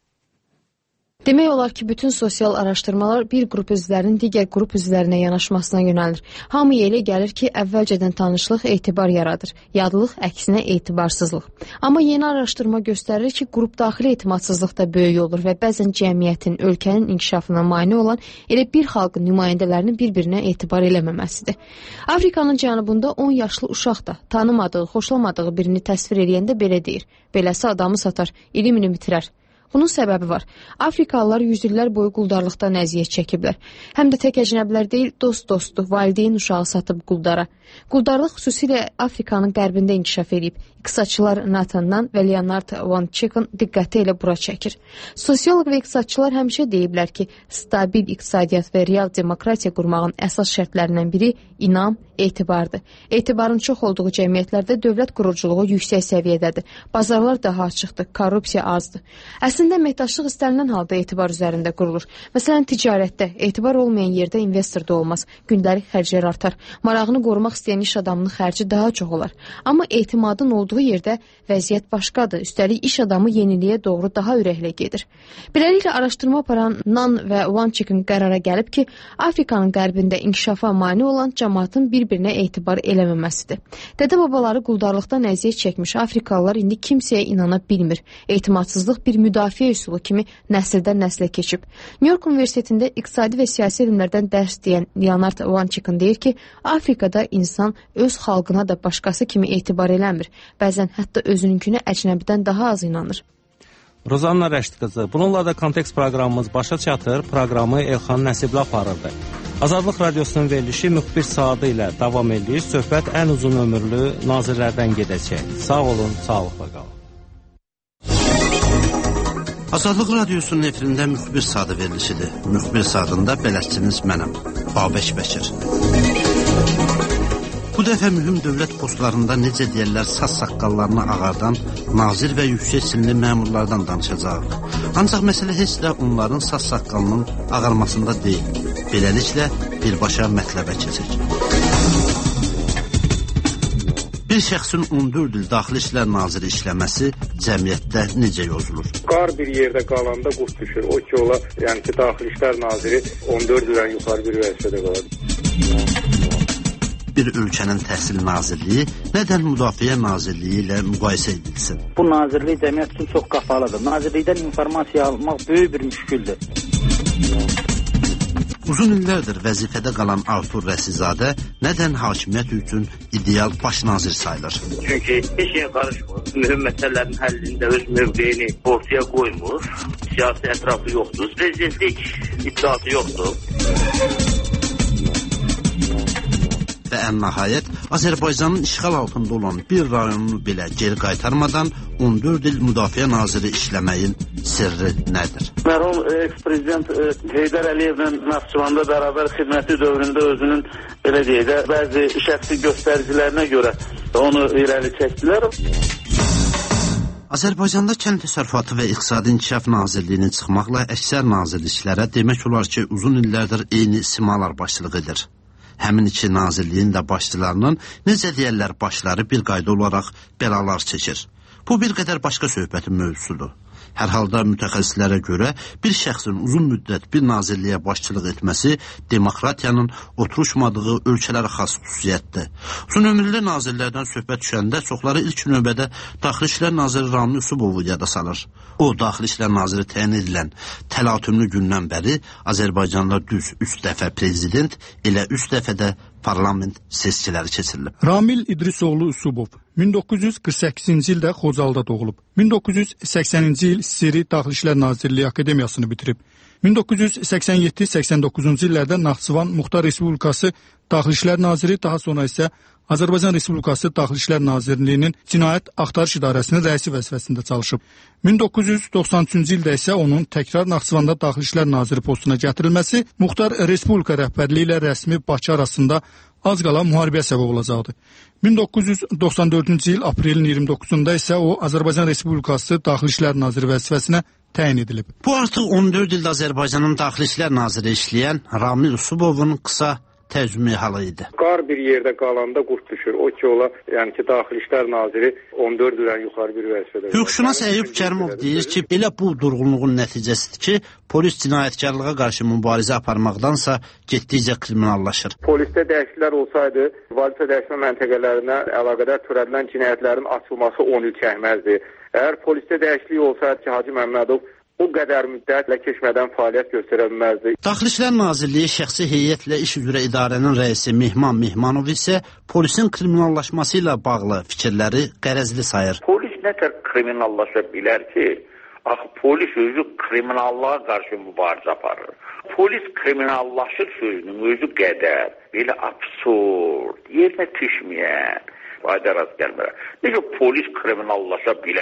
Demək olar ki, bütün sosial araşdırmalar bir qrup üzvlərinin digər qrup üzvlərinə yanaşmasına yönəlir. Hamıya elə gəlir ki, əvvəlcədən tanışlıq etibar yaradır, yadlıq əksinə etibarsızlıq. Amma yeni araşdırma göstərir ki, qrup daxili etimadsızlıq da böyük olur və bəzən cəmiyyətin, ölkənin inkişafına mane olan elə bir xalqın nümayəndələrinin bir-birinə etibar eləməməsidir. Afrikanın cənubunda on yaşlı uşaq da tanımadığı, xoşlamadığı birini təsvir eləyəndə belə deyir. Beləsi adamı satar, ilim-ilim bitirər. Bunun səbəbi var. Afrikalılar yüzillər boyu quldarlıqdan əziyyət çəkiblər. Həm də tək əcnəbilər deyil, dost-dostdur, valideyn uşağı satıb quldara. Quldarlıq xüsusilə Afrikanın qərbində inkişaf edib. İqtisadçılar Nathandan və Leonard Van Checken diqqəti elə bura çəkir. Sosiolog və iqtisadçılar həmişə deyiblər ki, stabil iqtisadiyyat və real demokratiya qurmağın əsas şərtlərindən biri inam, etibardır. Etibarın çox olduğu cəmiyyətlərdə dövlət quruculuğu yüksək səviyyədədir. Bazarlar daha açıqdır, korrupsiya azdır. Əslində əməkdaşlıq istənilən halda etibar üzərində qurulur. Məsələn, ticarətdə etibar olmayan yerdə investor da olmaz. Gündəlik xərclər artar. Marağını qorumaq istəyən iş adamının xərci daha çox olar. Amma etimadın olduğu yerdə vəziyyət başqadır. Üstəlik iş adamı yeniliyə doğru daha ürəklə gedir. Beləliklə araşdırma aparan Nan və One Chicken qərara gəlib ki, Afrikanın qərbində inkişafa mane olan cəmaatın bir-birinə etibar eləməməsidir. Dədə-babaları quldarlıqdan əziyyət çəkmiş Afrikalılar indi kimsəyə inana bilmir. Etimadsızlıq bir müdafiə üsulu kimi nəsildən nəslə keçib. New York Universitetində iqtisadi və siyasi elmlərdən dərs deyən Leonard One Chicken deyir ki, Afrikada insan öz xalqına da başqası kimi etibar eləmir. Bəzən hətta özününkünə əcnəbidən daha az inanır. Rozanna Rəşid qızı, bununla da Kontekst proqramımız başa çatır. Proqramı Elxan Nəsibli aparırdı. Azadlıq Radiosunun verilişi müxbir saatı ilə davam edir. Söhbət ən uzun ömürlü nazirlərdən gedəcək. Sağ olun, sağlıqla qalın. Azadlıq Radiosunun efirində müxbir saatı verilişidir. Müxbir saatında bələdçiniz mənəm, Babək Bəkir. Bu dəfə mühüm dövlət postlarında necə deyərlər saç saqqallarını ağardan nazir və yüksək sinli məmurlardan danışacaq. Ancaq məsələ heç də onların saç saqqalının ağarmasında deyil. Beləliklə birbaşa mətləbə keçək. Bir şəxsin on dörd il Daxili İşlər Naziri işləməsi cəmiyyətdə necə yozulur? Qar bir yerdə qalanda qurt düşür. O ki ola, yəni ki Daxili İşlər Naziri on dörd ildən yuxarı bir vəzifədə qalır. Bir ölkənin Təhsil Nazirliyi nədən Müdafiə Nazirliyi ilə müqayisə edilsin? Bu nazirlik cəmiyyət üçün çox qapalıdır. Nazirlikdən informasiya almaq böyük bir müşküldür. Uzun illərdir vəzifədə qalan Artur Rəsizadə nədən hakimiyyət üçün ideal baş nazir sayılır? Çünki heç şeyə qarışmır. Mühüm məsələlərin həllində öz mövqeyini ortaya qoymur. Siyasi ətrafı yoxdur. Prezidentlik iddiası yoxdur. Və ən nəhayət Azərbaycanın işğal altında olan bir rayonunu belə geri qaytarmadan on dörd il müdafiə naziri işləməyin sirri nədir? Mərhum eks-prezident Heydər Əliyevlə Naxçıvanda bərabər xidməti dövründə özünün belə deyək də bəzi şəxsi göstəricilərinə görə onu irəli çəkdilər. Azərbaycanda Kənd Təsərrüfatı və İqtisadi İnkişaf Nazirliyinin çıxmaqla əksər nazirliklərə demək olar ki, uzun illərdir eyni simalar başçılıq edir. Həmin iki nazirliyin də başçılarının necə deyərlər başları bir qayda olaraq bəlalar çəkir. Bu bir qədər başqa söhbətin mövzusudur. Hər halda mütəxəssislərə görə bir şəxsin uzun müddət bir nazirliyə başçılıq etməsi demokratiyanın oturuşmadığı ölkələrə xas xüsusiyyətdir. Uzun ömürlü nazirlərdən söhbət düşəndə çoxları ilk növbədə Daxili İşlər Naziri Ramil Usubovu yada salır. O, Daxili İşlər Naziri təyin edilən təlatümlü gündən bəri Azərbaycanda düz üç dəfə prezident, elə üç dəfə də parlament seçkiləri keçirilib. Ramil İdrisoğlu Usubov min doqquz yüz qırx səkkizinci ildə Xocalda doğulub. min doqquz yüz səksəninci il Siri Daxili İşlər Nazirliyi Akademiyasını bitirib. min doqquz yüz səksən yeddi səksən doqquzuncu illərdə Naxçıvan Muxtar Respublikası Daxili İşlər Naziri, daha sonra isə Azərbaycan Respublikası Daxili İşlər Nazirliyinin Cinayət Axtarış İdarəsinin rəisi vəzifəsində çalışıb. min doqquz yüz doxsan üçüncü ildə isə onun təkrar Naxçıvanda Daxili İşlər Naziri postuna gətirilməsi Muxtar Respublika rəhbərliyi ilə rəsmi Bakı arasında az qala müharibəyə səbəb olacaqdı. min doqquz yüz doxsan dördüncü il aprelin iyirmi doqquzunda isə o Azərbaycan Respublikası Daxili İşlər Naziri vəzifəsinə təyin edilib. Bu artıq on dörd ildə Azərbaycanın Daxili İşlər Naziri işləyən Ramil Usubovun qısa tərcümə halı idi. Qar bir yerdə qalanda qurt düşür. O ki ola, yəni ki Daxili İşlər Naziri on dörd ildən yuxarı bir vəzifədə. Hüquqşünas Əyyub Kərimov deyir ki, elə bu durğunluğun nəticəsidir ki, polis cinayətkarlığa qarşı mübarizə aparmaqdansa getdikcə kriminallaşır. Polisdə dəyişikliklər olsaydı, vazifə dəyişmə məntəqələrinə əlaqədar törədilən cinayətlərin açılması on il çəkməzdi. Əgər polisdə dəyişiklik olsaydı ki, Hacı Məmmədov bu qədər müddətlə keçmədən fəaliyyət göstərə bilməzdi. Daxili İşlər Nazirliyi şəxsi heyətlə iş üzrə idarənin rəisi Mehman Mehmanov isə polisin kriminallaşması ilə bağlı fikirləri qərəzli sayır. Polis nə tər kriminallaşa bilər ki, axı polis özü kriminallığa qarşı mübarizə aparır. Polis kriminallaşır sözünün özü qədər, belə absurd, yerinə düşməyən, fayda rast gəlmir. Necə polis kriminallaşa bilər?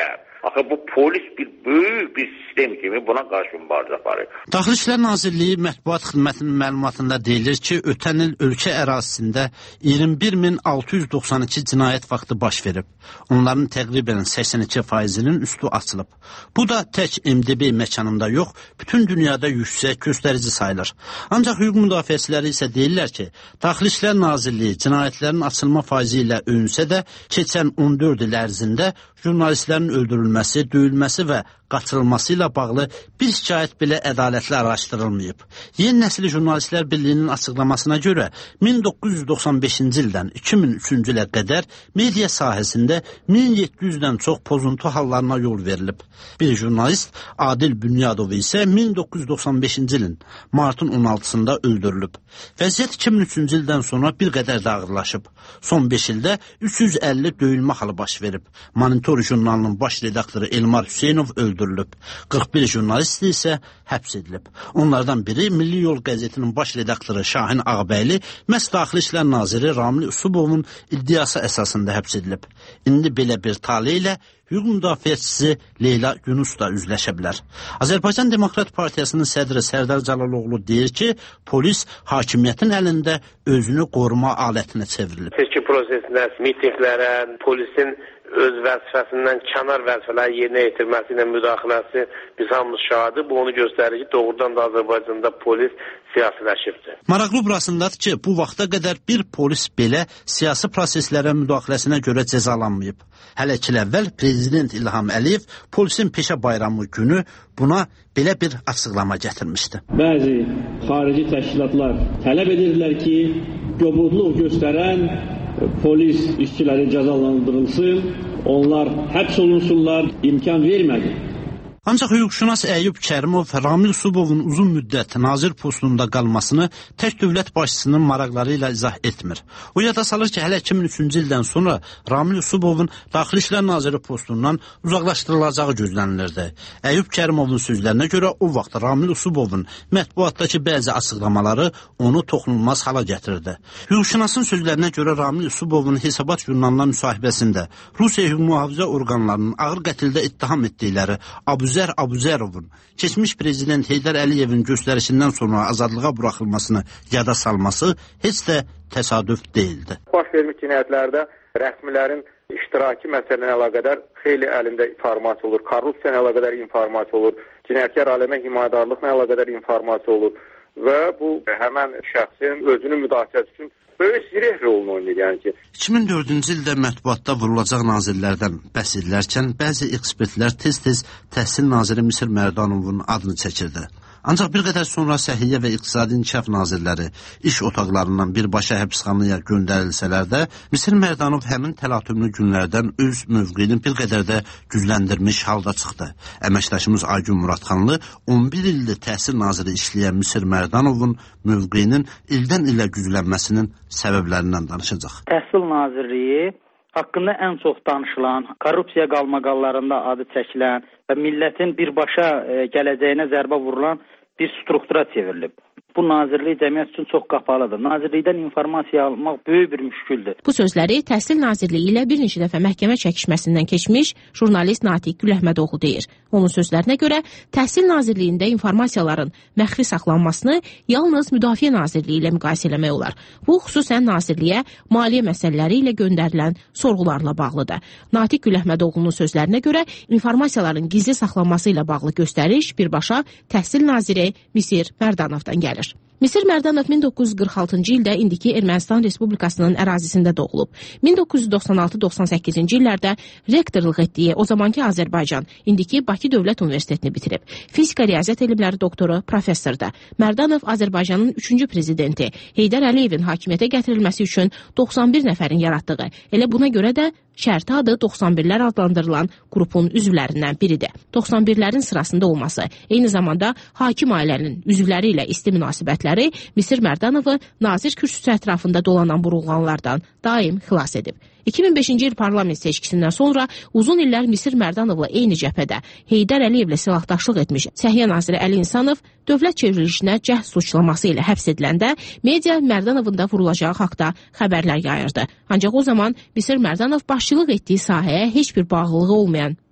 Axı bu polis bir böyük bir sistem kimi buna qarşı mübarizə aparır. Daxili İşlər Nazirliyi mətbuat xidmətinin məlumatında deyilir ki, ötən il ölkə ərazisində iyirmi bir min altı yüz doxsan iki cinayət faktı baş verib. Onların təqribən səksən iki faizinin üstü açılıb. Bu da tək M D B məkanında yox, bütün dünyada yüksək göstərici sayılır. Ancaq hüquq müdafiəçiləri isə deyirlər ki, Daxili İşlər Nazirliyi cinayətlərin açılma faizi ilə öyünsə də, keçən on dörd il ərzində jurnalistlərin öldürülməsi, döyülməsi və qaçırılması ilə bağlı bir şikayət belə ədalətlə araşdırılmayıb. Yeni Nəsil Jurnalistlər Birliyinin açıqlamasına görə min doqquz yüz doxsan beşinci ildən iki min üçüncü ilə qədər media sahəsində min yeddi yüzdən çox pozuntu hallarına yol verilib. Bir jurnalist Adil Bünyadov isə min doqquz yüz doxsan beşinci ilin martın on altısında öldürülüb. Vəziyyət iki min üçüncü ildən sonra bir qədər də ağırlaşıb. Son beş ildə üç yüz əlli döyülmə halı baş verib. Monitor jurnalının baş redaktoru Elmar Hüseynov öldürülüb. qırx bir jurnalist isə həbs edilib. Onlardan biri Milli Yol qəzetinin baş redaktoru Şahin Ağbəyli məhz Daxili İşlər Naziri Ramil Usubovun iddiası əsasında həbs edilib. İndi belə bir tale ilə hüquq müdafiəçisi Leyla Yunus da üzləşə bilər. Azərbaycan Demokrat Partiyasının sədri Sərdar Cəlaloğlu deyir ki, polis hakimiyyətin əlində özünü qoruma alətinə çevrilib. Seçki prosesində mitinglərə, polisin öz vəzifəsindən kənar vəzifələri yerinə yetirməsi ilə müdaxiləsi biz hamımız şahidi. Bu onu göstərir ki, doğrudan da Azərbaycanda polis siyasiləşibdir. Maraqlı burasındadır ki, bu vaxta qədər bir polis belə siyasi proseslərə müdaxiləsinə görə cəzalanmayıb. Hələ ki əvvəl Prezident İlham Əliyev polisin peşə bayramı günü buna belə bir açıqlama gətirmişdi. Bəzi xarici təşkilatlar tələb edirlər ki, göbudluq göstərən polis işçiləri cəzalandırılsın, onlar həbs olunsunlar, imkan vermədi. Ancaq hüquqşünas Əyyub Kərimov Ramil Usubovun uzun müddət nazir postunda qalmasını tək dövlət başçısının maraqları ilə izah etmir. O yada salır ki, hələ iki min üçüncü ildən sonra Ramil Usubovun Daxili İşlər Naziri postundan uzaqlaşdırılacağı gözlənilirdi. Əyyub Kərimovun sözlərinə görə o vaxt Ramil Usubovun mətbuatdakı bəzi açıqlamaları onu toxunulmaz hala gətirdi. Hüquqşünasın sözlərinə görə Ramil Usubovun Hesabat jurnalına müsahibəsində Rusiya hüquq mühafizə orqanlarının ağır qətildə ittiham etdikləri Abu Zər Abuzərovun keçmiş prezident Heydər Əliyevin göstərişindən sonra azadlığa buraxılmasını yada salması heç də təsadüf deyildi. Baş vermiş cinayətlərdə rəsmilərin iştiraki məsələlə əlaqədar xeyli əlində informasiya olur, korrupsiya ilə əlaqədar informasiya olur, cinayətkar aləmə himayədarlıqla əlaqədar informasiya olur və bu həmən şəxsin özünü müdafiəsi üçün böyük zireh rolunu oynayır, yəni ki. iki min dördüncü ildə mətbuatda vurulacaq nazirlərdən bəhs edilərkən bəzi ekspertlər tez-tez Təhsil Naziri Misir Mərdanovun adını çəkirdi. Ancaq bir qədər sonra Səhiyyə və İqtisadi İnkişaf Nazirləri iş otaqlarından birbaşa həbsxanaya göndərilsələr də, Misir Mərdanov həmin təlatümlü günlərdən öz mövqeyini bir qədər də gücləndirmiş halda çıxdı. Əməkdaşımız Aygün Muradxanlı on bir ildir Təhsil Naziri işləyən Misir Mərdanovun mövqeyinin ildən ilə güclənməsinin səbəblərindən danışacaq. Təhsil Nazirliyi haqqında ən çox danışılan, korrupsiya qalmaqallarında adı çəkilən və millətin birbaşa e, gələcəyinə zərbə vurulan bir struktura çevrilib. Bu nazirlik cəmiyyət üçün çox qapalıdır. Nazirlikdən informasiya almaq böyük bir müşküldür. Bu sözləri Təhsil Nazirliyi ilə bir neçə dəfə məhkəmə çəkişməsindən keçmiş jurnalist Natiq Güləhmədoğlu deyir. Onun sözlərinə görə Təhsil Nazirliyində informasiyaların məxfi saxlanmasını yalnız Müdafiə Nazirliyi ilə müqayisə eləmək olar. Bu xüsusən nazirliyə maliyyə məsələləri ilə göndərilən sorğularla bağlıdır. Natiq Güləhmədoğlunun sözlərinə görə informasiyaların gizli saxlanması ilə bağlı göstəriş birbaşa Təhsil Naziri Misir Mərdanovdan gəlir. Misir Mərdanov min doqquz yüz qırx altıncı ildə indiki Ermənistan Respublikasının ərazisində doğulub. min doqquz yüz doxsan altı doxsan səkkizinci illərdə rektorluq etdiyi o zamanki Azərbaycan, indiki Bakı Dövlət Universitetini bitirib. Fizika riyaziyyat elmləri doktoru, professordur. Mərdanov Azərbaycanın üçüncü prezidenti Heydər Əliyevin hakimiyyətə gətirilməsi üçün doxsan bir nəfərin yaratdığı, elə buna görə də şərti adı doxsan birlər adlandırılan qrupun üzvlərindən biridir. doxsan birlərin sırasında olması, eyni zamanda hakim ailənin üzvləri ilə isti münasibətləri Misir Mərdanovu nazir kürsüsü ətrafında dolanan burulğanlardan daim xilas edib. iki min beşinci il parlament seçkisindən sonra uzun illər Misir Mərdanovla eyni cəbhədə Heydər Əliyevlə silahdaşlıq etmiş Səhiyyə naziri Əli İnsanov dövlət çevrilişinə cəhd suçlaması ilə həbs ediləndə media Mərdanovun da vurulacağı haqda xəbərlər yayırdı. Ancaq o zaman Misir Mərdanov başçılıq etdiyi sahəyə heç bir bağlılığı olmayan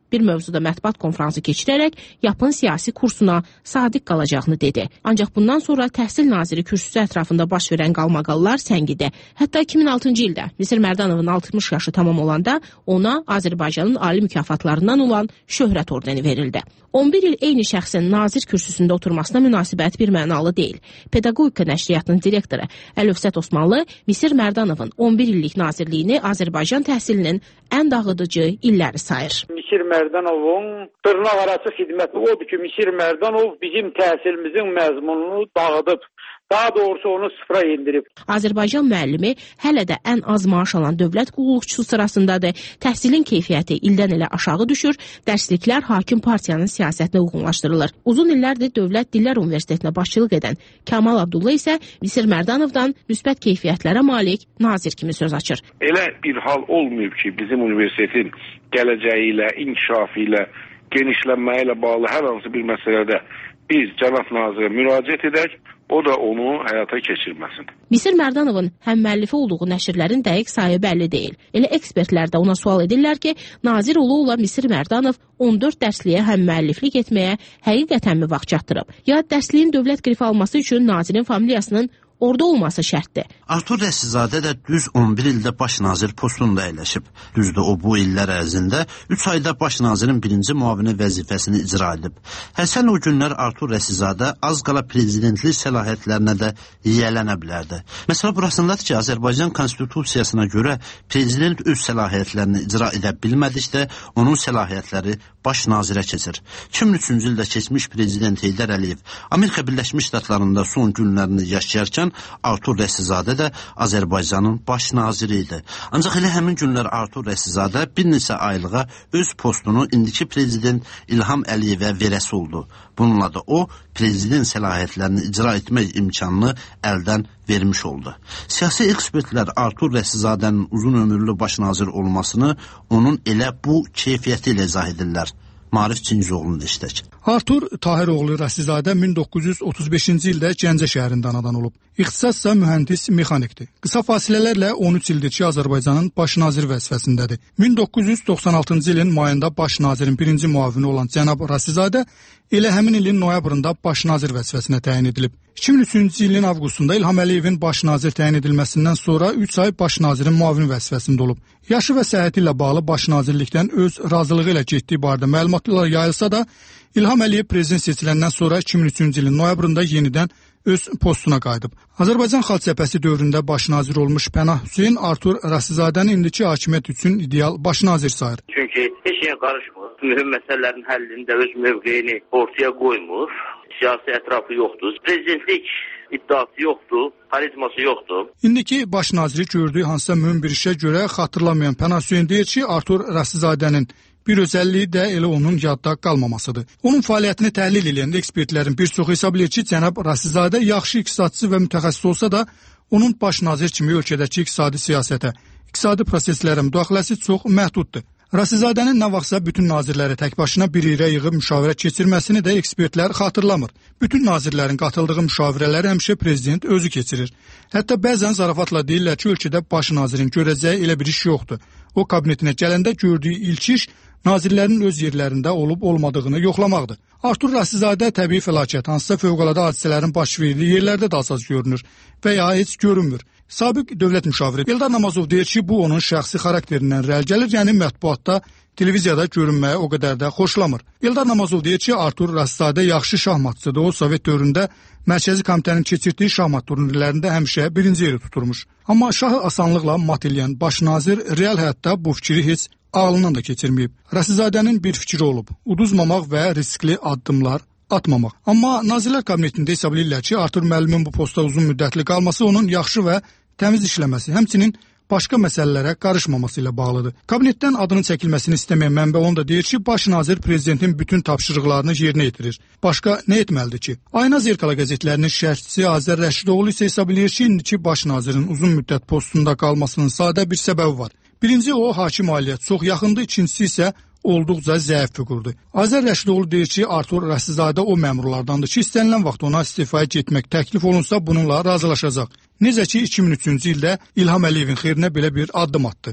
bir mövzuda mətbuat konfransı keçirərək yapın siyasi kursuna sadiq qalacağını dedi. Ancaq bundan sonra təhsil naziri kürsüsü ətrafında baş verən qalmaqallar səngidə. Hətta iki min altıncı ildə Misir Mərdanovun altmış yaşı tamam olanda ona Azərbaycanın ali mükafatlarından olan şöhrət ordeni verildi. on bir il eyni şəxsin nazir kürsüsündə oturmasına münasibət bir mənalı deyil. Pedaqogika nəşriyyatının direktoru Əlövsət Osmanlı Misir Mərdanovun on bir illik nazirliyini Azərbaycan təhsilinin ən dağıdıcı illəri sayır. Misir Mərdanovun dırnaq arası xidməti odur ki, Misir Mərdanov bizim təhsilimizin məzmununu dağıdıb. Daha doğrusu onu sıfıra indirib. Azərbaycan müəllimi hələ də ən az maaş alan dövlət qulluqçusu sırasındadır. Təhsilin keyfiyyəti ildən ilə aşağı düşür, dərsliklər hakim partiyanın siyasətinə uyğunlaşdırılır. Uzun illərdir Dövlət Dillər Universitetinə başçılıq edən Kamal Abdulla isə Misir Mərdanovdan müsbət keyfiyyətlərə malik nazir kimi söz açır. Elə bir hal olmayıb ki, bizim universitetin gələcəyi ilə, inkişafı ilə, genişlənməyi ilə bağlı hər hansı bir məsələdə biz cənab nazirə müraciət edək, o da onu həyata keçirməsin. Misir Mərdanovun həm müəllifi olduğu nəşrlərin dəqiq sayı bəlli deyil. Elə ekspertlər də ona sual edirlər ki, nazir ola-ola Misir Mərdanov on dörd dərsliyə həm müəlliflik etməyə həqiqətənmi vaxt çatdırıb? Ya dərsliyin dövlət qrifi alması üçün nazirin familiyasının orada olması şərtdir. Artur Rəsizadə də düz on bir ildə baş nazir postunda əyləşib. Düzdür, o bu illər ərzində üç ayda baş nazirin birinci müavini vəzifəsini icra edib. Həsən o günlər Artur Rəsizadə az qala prezidentlik səlahiyyətlərinə də yiyələnə bilərdi. Məsələ burasındadır ki, Azərbaycan konstitusiyasına görə prezident öz səlahiyyətlərini icra edə bilmədikdə onun səlahiyyətləri baş nazirə keçir. iki min üçüncü ildə keçmiş prezident Heydər Əliyev Amerika Birləşmiş Ştatlarında son günlərini yaşayarkən Artur Rəsizadə də Azərbaycanın baş naziri idi. Ancaq elə həmin günlər Artur Rəsizadə bir neçə aylığa öz postunu indiki prezident İlham Əliyevə verəsi oldu. Bununla da o, prezident səlahiyyətlərini icra etmək imkanını əldən vermiş oldu. Siyasi ekspertlər Artur Rəsizadənin uzun ömürlü baş nazir olmasını onun elə bu keyfiyyəti ilə izah edirlər. Marif Cincioğlu'nu işlək. Artur Tahiroğlu Rəsizadə min doqquz yüz otuz beşinci ildə Gəncə şəhərində anadan olub. İxtisasca mühəndis mexanikdir. Qısa fasilələrlə on üç ildir ki, Azərbaycanın baş nazir vəzifəsindədir. min doqquz yüz doxsan altıncı ilin mayında baş nazirin birinci müavini olan cənab Rəsizadə elə həmin ilin noyabrında baş nazir vəzifəsinə təyin edilib. iki min üçüncü ilin avqustunda İlham Əliyevin baş nazir təyin edilməsindən sonra üç ay baş nazirin müavini vəzifəsində olub. Yaşı və səhhəti ilə bağlı baş nazirlikdən öz razılığı ilə getdiyi barədə məlumatlar yayılsa da, İlham Əliyev prezident seçiləndən sonra iki min üçüncü ilin noyabrında yenidən öz postuna qayıdıb. Azərbaycan Xalq Cəbhəsi dövründə baş nazir olmuş Pənah Hüseyn Artur Rəsizadəni indiki hakimiyyət üçün ideal baş nazir sayır. Çünki heç nəyə qarışmır. Mühüm məsələlərin həllində öz mövqeyini ortaya qoymur. Siyasi ətrafı yoxdur. Prezidentlik iddiası yoxdur, xarizması yoxdur. İndiki baş naziri gördüyü hansısa mühüm bir işə görə xatırlamayan Pənah Hüseyn deyir ki, Artur Rəsizadənin bir özəlliyi də elə onun yadda qalmamasıdır. Onun fəaliyyətini təhlil edən ekspertlərin bir çoxu hesab edir ki, cənab Rəsizadə yaxşı iqtisadçı və mütəxəssis olsa da, onun baş nazir kimi ölkədəki iqtisadi siyasətə, iqtisadi proseslərə müdaxiləsi çox məhduddur. Rəsizadənin nə vaxtsa bütün nazirləri tək başına bir yerə yığıb müşavirə keçirməsini də ekspertlər xatırlamır. Bütün nazirlərin qatıldığı müşavirələri həmişə prezident özü keçirir. Hətta bəzən zarafatla deyirlər ki, ölkədə baş nazirin görəcəyi elə bir iş yoxdur. O kabinetinə gələndə gördüyü ilk iş nazirlərin öz yerlərində olub-olmadığını yoxlamaqdır. Artur Rəsizadə təbii fəlakət, hansısa fövqəladə hadisələrin baş verdiyi yerlərdə də asas görünür və ya heç görünmür. Sabiq dövlət müşaviri Eldar Namazov deyir ki, bu onun şəxsi xarakterindən irəli gəlir, yəni mətbuatda, televiziyada görünməyə o qədər də xoşlamır. Eldar Namazov deyir ki, Artur Rəsizadə yaxşı şahmatçıdır. O, Sovet dövründə Mərkəzi Komitənin keçirdiyi şahmat turnirlərində həmişə birinci yeri tuturmuş. Amma şahı asanlıqla mat eləyən baş nazir real həyatda bu fikri heç ağlından da keçirməyib. Rəsizadənin bir fikri olub, uduzmamaq və riskli addımlar atmamaq. Amma Nazirlər Kabinetində hesab edirlər ki, Artur müəllimin bu postda uzun müddətli qalması onun yaxşı və təmiz işləməsi, həmçinin başqa məsələlərə qarışmaması ilə bağlıdır. Kabinetdən adının çəkilməsini istəməyən mənbə onu da deyir ki, baş nazir prezidentin bütün tapşırıqlarını yerinə yetirir. Başqa nə etməlidir ki? Ayna Zerkala qəzetlərinin şərhçisi Azər Rəşidoğlu isə hesab edir ki, indiki baş nazirin uzun müddət postunda qalmasının sadə bir səbəbi var. Birinci, o hakim ailəyə çox yaxındır, ikincisi isə olduqca zəif fiqurdur. Azər Rəşidoğlu deyir ki, Artur Rəsizadə o məmurlardandır ki, istənilən vaxt ona istifaya getmək təklif olunsa bununla razılaşacaq. Necə ki, iki min üçüncü ildə İlham Əliyevin xeyrinə belə bir addım atdı. Mən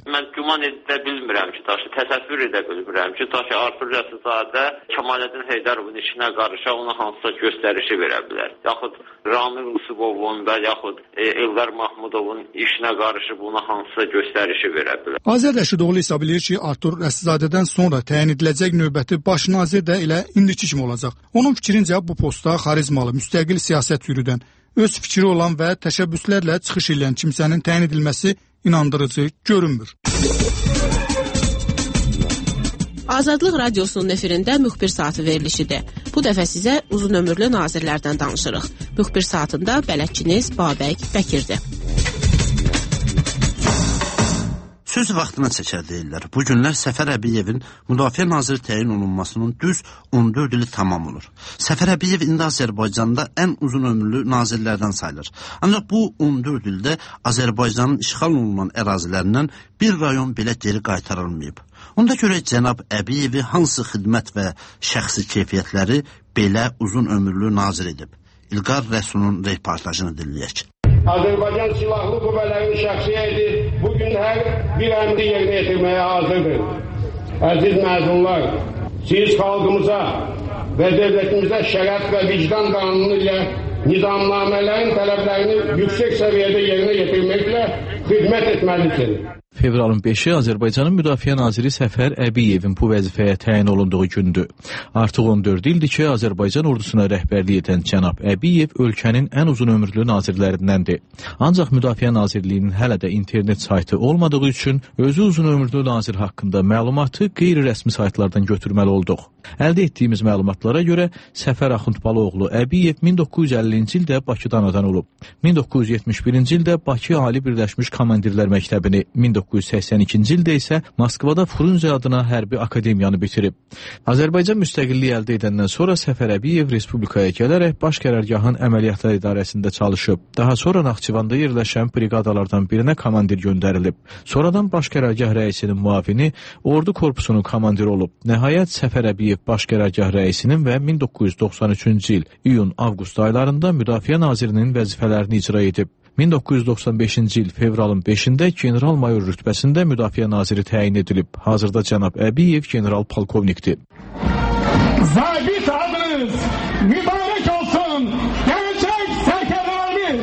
güman edə bilmirəm ki, daşı təsəvvür edə bilmirəm ki, daşı Artur Rəsulzadə Kemaləddin Heydərovun işinə qarışa ona hansısa göstərişi verə bilər. Yaxud Ramil Usubovun və yaxud Eldar Mahmudovun işinə qarışıb ona hansısa göstərişi verə bilər. Azər Rəşidoğlu hesab edir ki, Artur Rəsulzadədən sonra təyin ediləcək növbəti baş nazir də elə indiki kimi olacaq. Onun fikrincə bu postda xarizmalı, müstəqil siyasət yürüdən, öz fikri olan və təşəbbüslərlə çıxış edən kimsənin təyin edilməsi inandırıcı görünmür. Azadlıq Radiosunun efirində müxbir saatı verilişidir. Bu dəfə sizə uzun ömürlü nazirlərdən danışırıq. Müxbir saatında bələdçiniz Babək Bəkirdir. Söz vaxtına çəkər deyirlər. Bu günlər Səfər Əbiyevin müdafiə naziri təyin olunmasının düz on dörd ili tamam olur. Səfər Əbiyev indi Azərbaycanda ən uzun ömürlü nazirlərdən sayılır. Ancaq bu on dörd ildə Azərbaycanın işğal olunan ərazilərindən bir rayon belə geri qaytarılmayıb. Onda görə cənab Əbiyevi hansı xidmət və şəxsi keyfiyyətləri belə uzun ömürlü nazir edib? İlqar Rəsulun reportajını dinləyək. Azərbaycan Silahlı Qüvvələrinin şəxsiyyəti bugün hər bir əmri yerinə yetirməyə hazırdır. Əziz məzunlar, siz xalqımıza və dövlətimizə şərəf və vicdan qanunu ilə nizamnamələrin tələblərini yüksək səviyyədə yerinə yetirməklə xidmət etməlisiniz. Fevralın beşi Azərbaycanın Müdafiə Naziri Səfər Əbiyevin bu vəzifəyə təyin olunduğu gündür. Artıq on dörd ildir ki, Azərbaycan ordusuna rəhbərlik edən cənab Əbiyev ölkənin ən uzun ömürlü nazirlərindəndir. Ancaq Müdafiə Nazirliyinin hələ də internet saytı olmadığı üçün özü uzun ömürlü nazir haqqında məlumatı qeyri-rəsmi saytlardan götürməli olduq. Əldə etdiyimiz məlumatlara görə Səfər Axundbalıoğlu Əbiyev min doqquz yüz əllinci ildə Bakıdan anadan olub. min doqquz yüz yetmiş birinci ildə Bakı Ali Birləşmiş Komandirlər Məktəbini, min doqquz yüz səksən ikinci ildə isə Moskvada Frunze adına hərbi akademiyanı bitirib. Azərbaycan müstəqilliyi əldə edəndən sonra Səfər Əbiyev respublikaya gələrək baş qərargahın əməliyyatlar idarəsində çalışıb. Daha sonra Naxçıvanda yerləşən briqadalardan birinə komandir göndərilib. Sonradan baş qərargah rəisinin müavini, ordu korpusunun komandiri olub. Nəhayət Səfər Əbiyev baş qərargah rəisinin və min doqquz yüz doxsan üçüncü il iyun-avqust aylarında Müdafiə Nazirinin vəzifələrini icra edib. min doqquz yüz doxsan beşinci il fevralın beşində general-mayor rütbəsində Müdafiə Naziri təyin edilib. Hazırda cənab Əbiyev general-polkovnikdir. Zabit adınız mübarək olsun, gələcək sərkərlərimiz!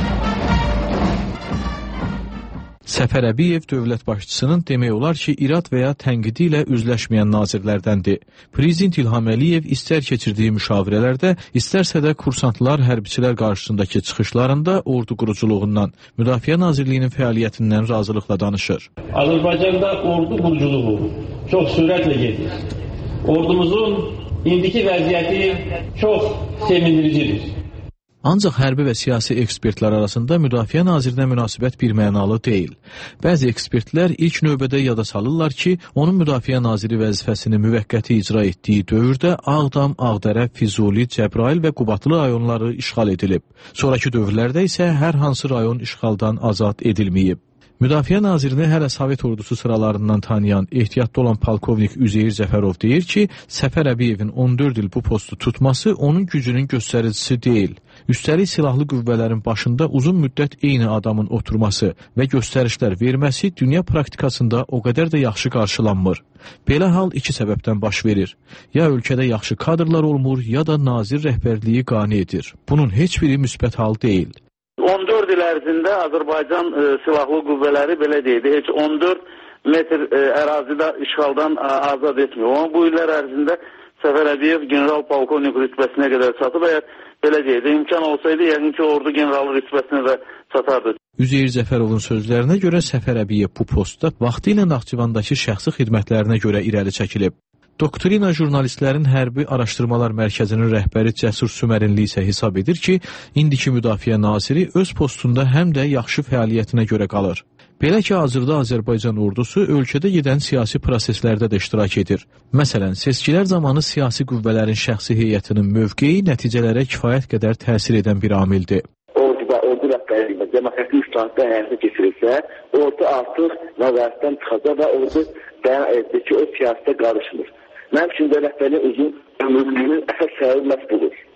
Səfər Əbiyev dövlət başçısının demək olar ki, irad və ya tənqidi ilə üzləşməyən nazirlərdəndir. Prezident İlham Əliyev istər keçirdiyi müşavirələrdə, istərsə də kursantlar, hərbiçilər qarşısındakı çıxışlarında ordu quruculuğundan, Müdafiə Nazirliyinin fəaliyyətindən razılıqla danışır. Azərbaycanda ordu quruculuğu çox sürətlə gedir. Ordumuzun indiki vəziyyəti çox sevindiricidir. Ancaq hərbi və siyasi ekspertlər arasında Müdafiə Nazirinə münasibət birmənalı deyil. Bəzi ekspertlər ilk növbədə yada salırlar ki, onun Müdafiə Naziri vəzifəsini müvəqqəti icra etdiyi dövrdə Ağdam, Ağdərə, Füzuli, Cəbrayıl və Qubadlı rayonları işğal edilib. Sonraki dövrlərdə isə hər hansı rayon işğaldan azad edilməyib. Müdafiə Nazirini hələ Sovet ordusu sıralarından tanıyan, ehtiyatlı olan polkovnik Üzeyir Cəfərov deyir ki, Səfər Əbiyevin on dörd il bu postu tutması onun gücünün göstəricisi deyil. Üstəlik silahlı qüvvələrin başında uzun müddət eyni adamın oturması və göstərişlər verməsi dünya praktikasında o qədər də yaxşı qarşılanmır. Belə hal iki səbəbdən baş verir. Ya ölkədə yaxşı kadrlar olmur, ya da nazir rəhbərliyi qane edir. Bunun heç biri müsbət hal deyil. on dörd il ərzində Azərbaycan e, silahlı qüvvələri belə deyildi. Heç on dörd metr e, ərazidə işğaldan e, azad etmiyor. Ama bu illər ərzində Səfər Əbiyev general polkovnik rütbəsinə qədər çatıb. Əgər belə deyildi, imkan olsaydı, yəqin ki, ordu generalı rütbəsinə də çatardı. Üzeyir Cəfərovun sözlərinə görə Səfər Əbiyev bu postda vaxtı ilə Naxçıvandakı şəxsi xidmətlərinə görə irəli çəkilib. Doktrina jurnalistlərin hərbi araşdırmalar mərkəzinin rəhbəri Cəsur Sümərinli isə hesab edir ki, indiki Müdafiə Naziri öz postunda həm də yaxşı fəaliyyətinə görə qalır. Belə ki, hazırda Azərbaycan ordusu ölkədə gedən siyasi proseslərdə də iştirak edir. Məsələn, seçkilər zamanı siyasi qüvvələrin şəxsi heyətinin mövqeyi nəticələrə kifayət qədər təsir edən bir amildir. Orduda, ordu rəhbərliyində demokratik iştirakda həyata keçirilsə, ordu artıq nəzarətdən çıxacaq və ordu bəyan edir ki, o siyasətə qarışmır. Mənim üçün də rəhbərliyin uzun ömürlüyünün əsas səbəbi məhz budur.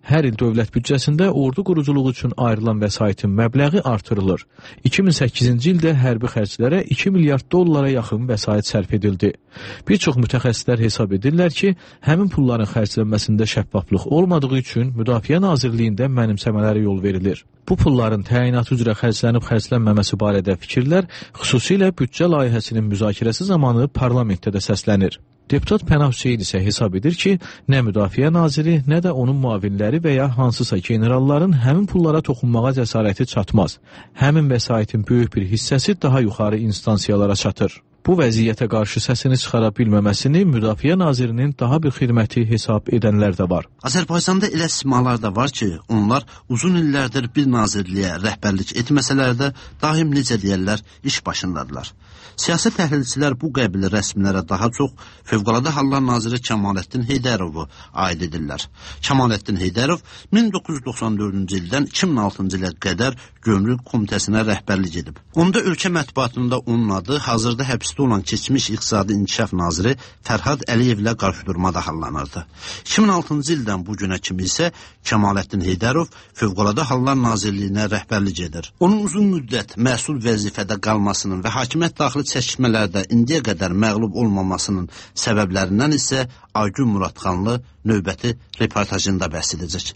Hər il dövlət büdcəsində ordu quruculuğu üçün ayrılan vəsaitin məbləği artırılır. iki min səkkizinci ildə hərbi xərclərə iki milyard dollara yaxın vəsait sərf edildi. Bir çox mütəxəssislər hesab edirlər ki, həmin pulların xərclənməsində şəffaflıq olmadığı üçün Müdafiə Nazirliyində mənimsəmələrə yol verilir. Bu pulların təyinatı üzrə xərclənib xərclənməməsi barədə fikirlər xüsusilə büdcə layihəsinin müzakirəsi zamanı parlamentdə də səslənir. Deputat Pənah Hüseyn isə hesab edir ki, nə Müdafiə Naziri, nə də onun müavinləri və ya hansısa generalların həmin pullara toxunmağa cəsarəti çatmaz. Həmin vəsaitin böyük bir hissəsi daha yuxarı instansiyalara çatır. Bu vəziyyətə qarşı səsini çıxara bilməməsini Müdafiə Nazirinin daha bir xidməti hesab edənlər də var. Azərbaycanda elə simalar da var ki, onlar uzun illərdir bir nazirliyə rəhbərlik etməsələr də daim necə deyərlər, iş başındadılar. Siyasi təhlilçilər bu qəbili rəsmlərə daha çox Fövqəladə Hallar Naziri Kəmaləddin Heydərovu aid edirlər. Kəmaləddin Heydərov min doqquz yüz doxsan dördüncü ildən iki min altıncı ilə qədər Gömrük Komitəsinə rəhbərlik edib. Onda ölkə mətbuatında onun adı hazırda həbsdə olan keçmiş İqtisadi İnkişaf Naziri Fərhad Əliyevlə qarşıdurmada hallanırdı. iki min altıncı ildən bu günə kimi isə Kəmaləddin Heydərov Fövqəladə Hallar Nazirliyinə rəhbərlik edir. Onun uzun müddət məsul vəzifədə qalmasının və hakimiyyət daxili çəkişmələrdə indiyə qədər məğlub olmamasının səbəblərindən isə Aygün Muradxanlı növbəti reportajında bəhs edəcək.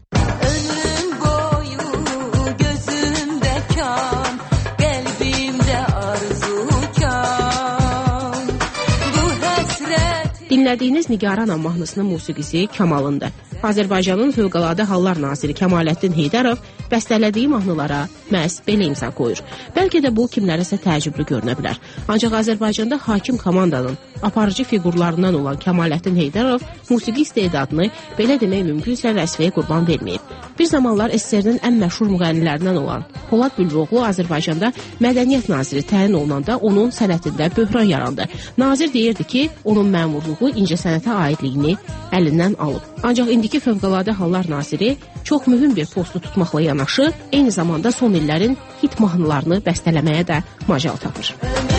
Dinlədiyiniz Nigaranam mahnısının musiqisi Kamalındır. Azərbaycanın Fövqəladə Hallar Naziri Kəmaləddin Heydərov bəstələdiyi mahnılara məhz belə imza qoyur. Bəlkə də bu kimlərəsə təəccüblü görünə bilər. Ancaq Azərbaycanda hakim komandanın aparıcı fiqurlarından olan Kəmaləddin Heydərov musiqi istedadını belə demək mümkünsə vəzifəyə qurban verməyib. Bir zamanlar S S R-nin ən məşhur müğənnilərindən olan Polad Bülbüloğlu Azərbaycanda Mədəniyyət Naziri təyin olunanda onun sənətində böhran yarandı. Nazir deyirdi ki, onun məmurluğu incəsənətə aidliyini əlindən alıb. Ancaq indiki Fövqəladə Hallar Naziri çox mühüm bir postu tutmaqla yanaşı, eyni zamanda son illərin hit mahnılarını bəstələməyə də macal tapır.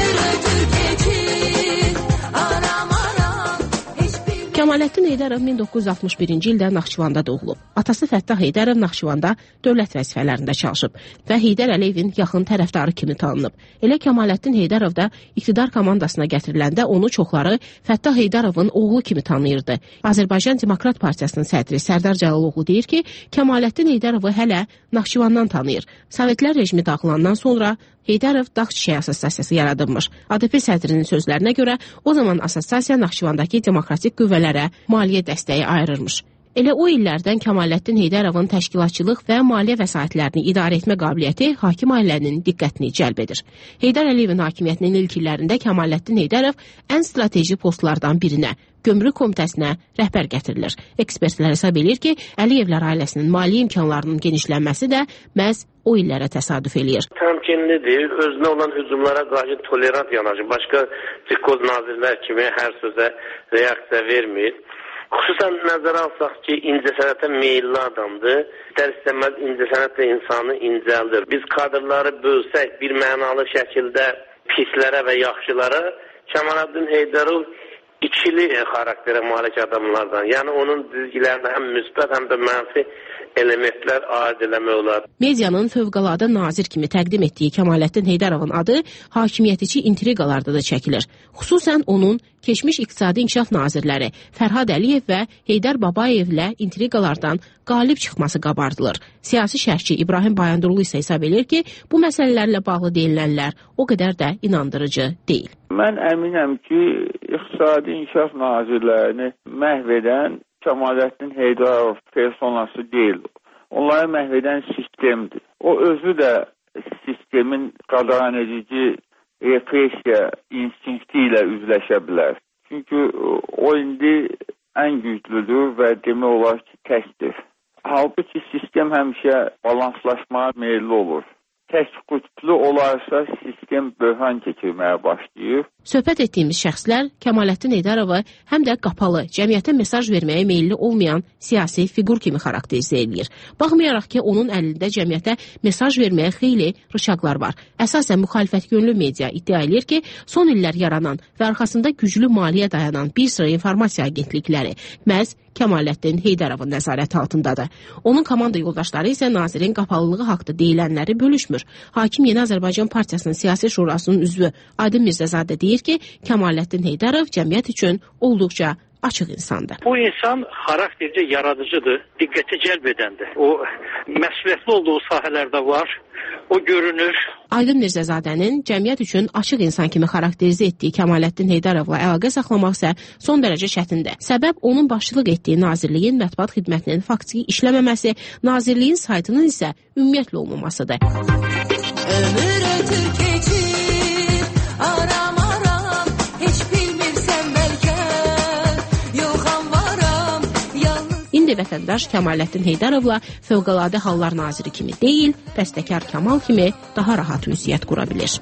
Kəmaləddin Heydərov min doqquz yüz altmış birinci ildə Naxçıvanda doğulub. Atası Fəttah Heydərov Naxçıvanda dövlət vəzifələrində çalışıb və Heydər Əliyevin yaxın tərəfdarı kimi tanınıb. Elə Kəmaləddin Heydərov da iqtidar komandasına gətiriləndə onu çoxları Fəttah Heydarovun oğlu kimi tanıyırdı. Azərbaycan Demokrat Partiyasının sədri Sərdar Cəlaloğlu deyir ki, Kəmaləddin Heydarovu hələ Naxçıvandan tanıyır. Sovetlər rejimi dağılandan sonra Heydərov Dağ Çiçəyi Assosiasiyası yaradılmış. A D P sədrinin sözlərinə görə o zaman assosiasiya Naxçıvandakı demokratik qüvvələrə maliyyə dəstəyi ayırırmış. Elə o illərdən Kəmaləddin Heydərovun təşkilatçılıq və maliyyə vəsaitlərini idarə etmə qabiliyyəti hakim ailənin diqqətini cəlb edir. Heydər Əliyevin hakimiyyətinin ilk illərində Kəmaləddin Heydərov ən strateji postlardan birinə, Gömrük Komitəsinə rəhbər gətirilir. Ekspertlər hesab edir ki, Əliyevlər ailəsinin maliyyə imkanlarının genişlənməsi də məhz o illərə təsadüf eləyir. Təmkinlidir, özünə olan hücumlara qarşı tolerant yanaşır. Başqa cikoz nazirlər kimi hər sözə reaksiya vermir. Xüsusən nəzərə alsaq ki, incəsənətə meyilli adamdır. İstər istəməz incəsənət də insanı incəldir. Biz kadrları bölsək bir mənalı şəkildə pislərə və yaxşılara, Kəmaləddin Heydərov ikili xarakterə malik adamlardan. Yəni onun dizgilərində həm müsbət, həm də mənfi elementlər aid eləmək olar. Medianın fövqəladə nazir kimi təqdim etdiyi Kəmaləddin Heydərovun adı hakimiyyətici intriqalarda da çəkilir. Xüsusən onun keçmiş iqtisadi inkişaf nazirləri Fərhad Əliyev və Heydər Babayevlə intriqalardan qalib çıxması qabardılır. Siyasi şərhçi İbrahim Bayandurlu isə hesab edir ki, bu məsələlərlə bağlı deyilənlər o qədər də inandırıcı deyil. Mən əminəm ki, iqtisadi inkişaf nazirlərini məhv edən Kəmaləddin Heydərov personası deyil. Onları məhv edən sistemdir. O özü də sistemin qadağan edici repressiya instinkti ilə üzləşə bilər. Çünki o indi ən güclüdür və demək olar ki, təkdir. Halbuki sistem həmişə balanslaşmaya meyilli olur. Tək qutblu olarsa sistem böhran keçirməyə başlayır. Söhbət etdiyimiz şəxslər Kəmaləddin Heydərovu həm də qapalı, cəmiyyətə mesaj verməyə meyilli olmayan siyasi fiqur kimi xarakterizə edir. Baxmayaraq ki, onun əlində cəmiyyətə mesaj verməyə xeyli rıçaqlar var. Əsasən müxalifət yönlü media iddia edir ki, son illər yaranan və arxasında güclü maliyyə dayanan bir sıra informasiya agentlikləri məhz Kəmaləddin Heydarovun nəzarəti altındadır. Onun komanda yoldaşları isə nazirin qapalılığı haqda deyilənləri bölüşmür. Hakim Yeni Azərbaycan Partiyasının Siyasi Şurasının üzvü Aydın Mirzəzadə deyir ki, Kəmaləddin Heydarov cəmiyyət üçün olduqca açıq insandır. Bu insan xaraktercə yaradıcıdır, diqqəti cəlb edəndir. O məsuliyyətli olduğu sahələrdə var, o görünür. Aydın Mirzəzadənin cəmiyyət üçün açıq insan kimi xarakterizə etdiyi Kəmaləddin Heydarovla əlaqə saxlamaq isə son dərəcə çətindir. Səbəb onun başçılıq etdiyi Nazirliyin mətbuat xidmətinin faktiki işləməməsi, Nazirliyin saytının isə ümumiyyətlə olmamasıdır. Ömür ötür keçir, aram aram, heç bilmirsən bəlkə, yoxam varam, yalnız... İndi vətəndaş Kəmaləddin Heydarovla Fövqəladə Hallar Naziri kimi deyil, bəstəkar Kamal kimi daha rahat ünsiyyət qura bilir.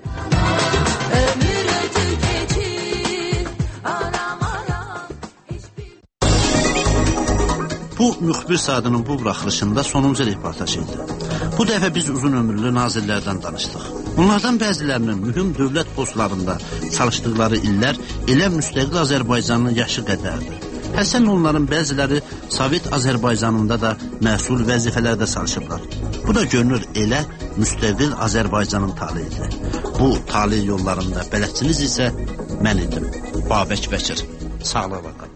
Bu müxbir saatının bu buraxılışında sonuncu reportaj idi. Bu dəfə biz uzun ömürlü nazirlərdən danışdıq. Onlardan bəzilərinin mühüm dövlət postlarında çalışdıqları illər elə müstəqil Azərbaycanın yaşı qədərdir. Həsən onların bəziləri Sovet Azərbaycanında da məsul vəzifələrdə çalışıblar. Bu da görünür elə müstəqil Azərbaycanın taleyidir. Bu taley yollarında bələdçiniz isə mən idim, Babək Bəkir. Sağlıqla qalın.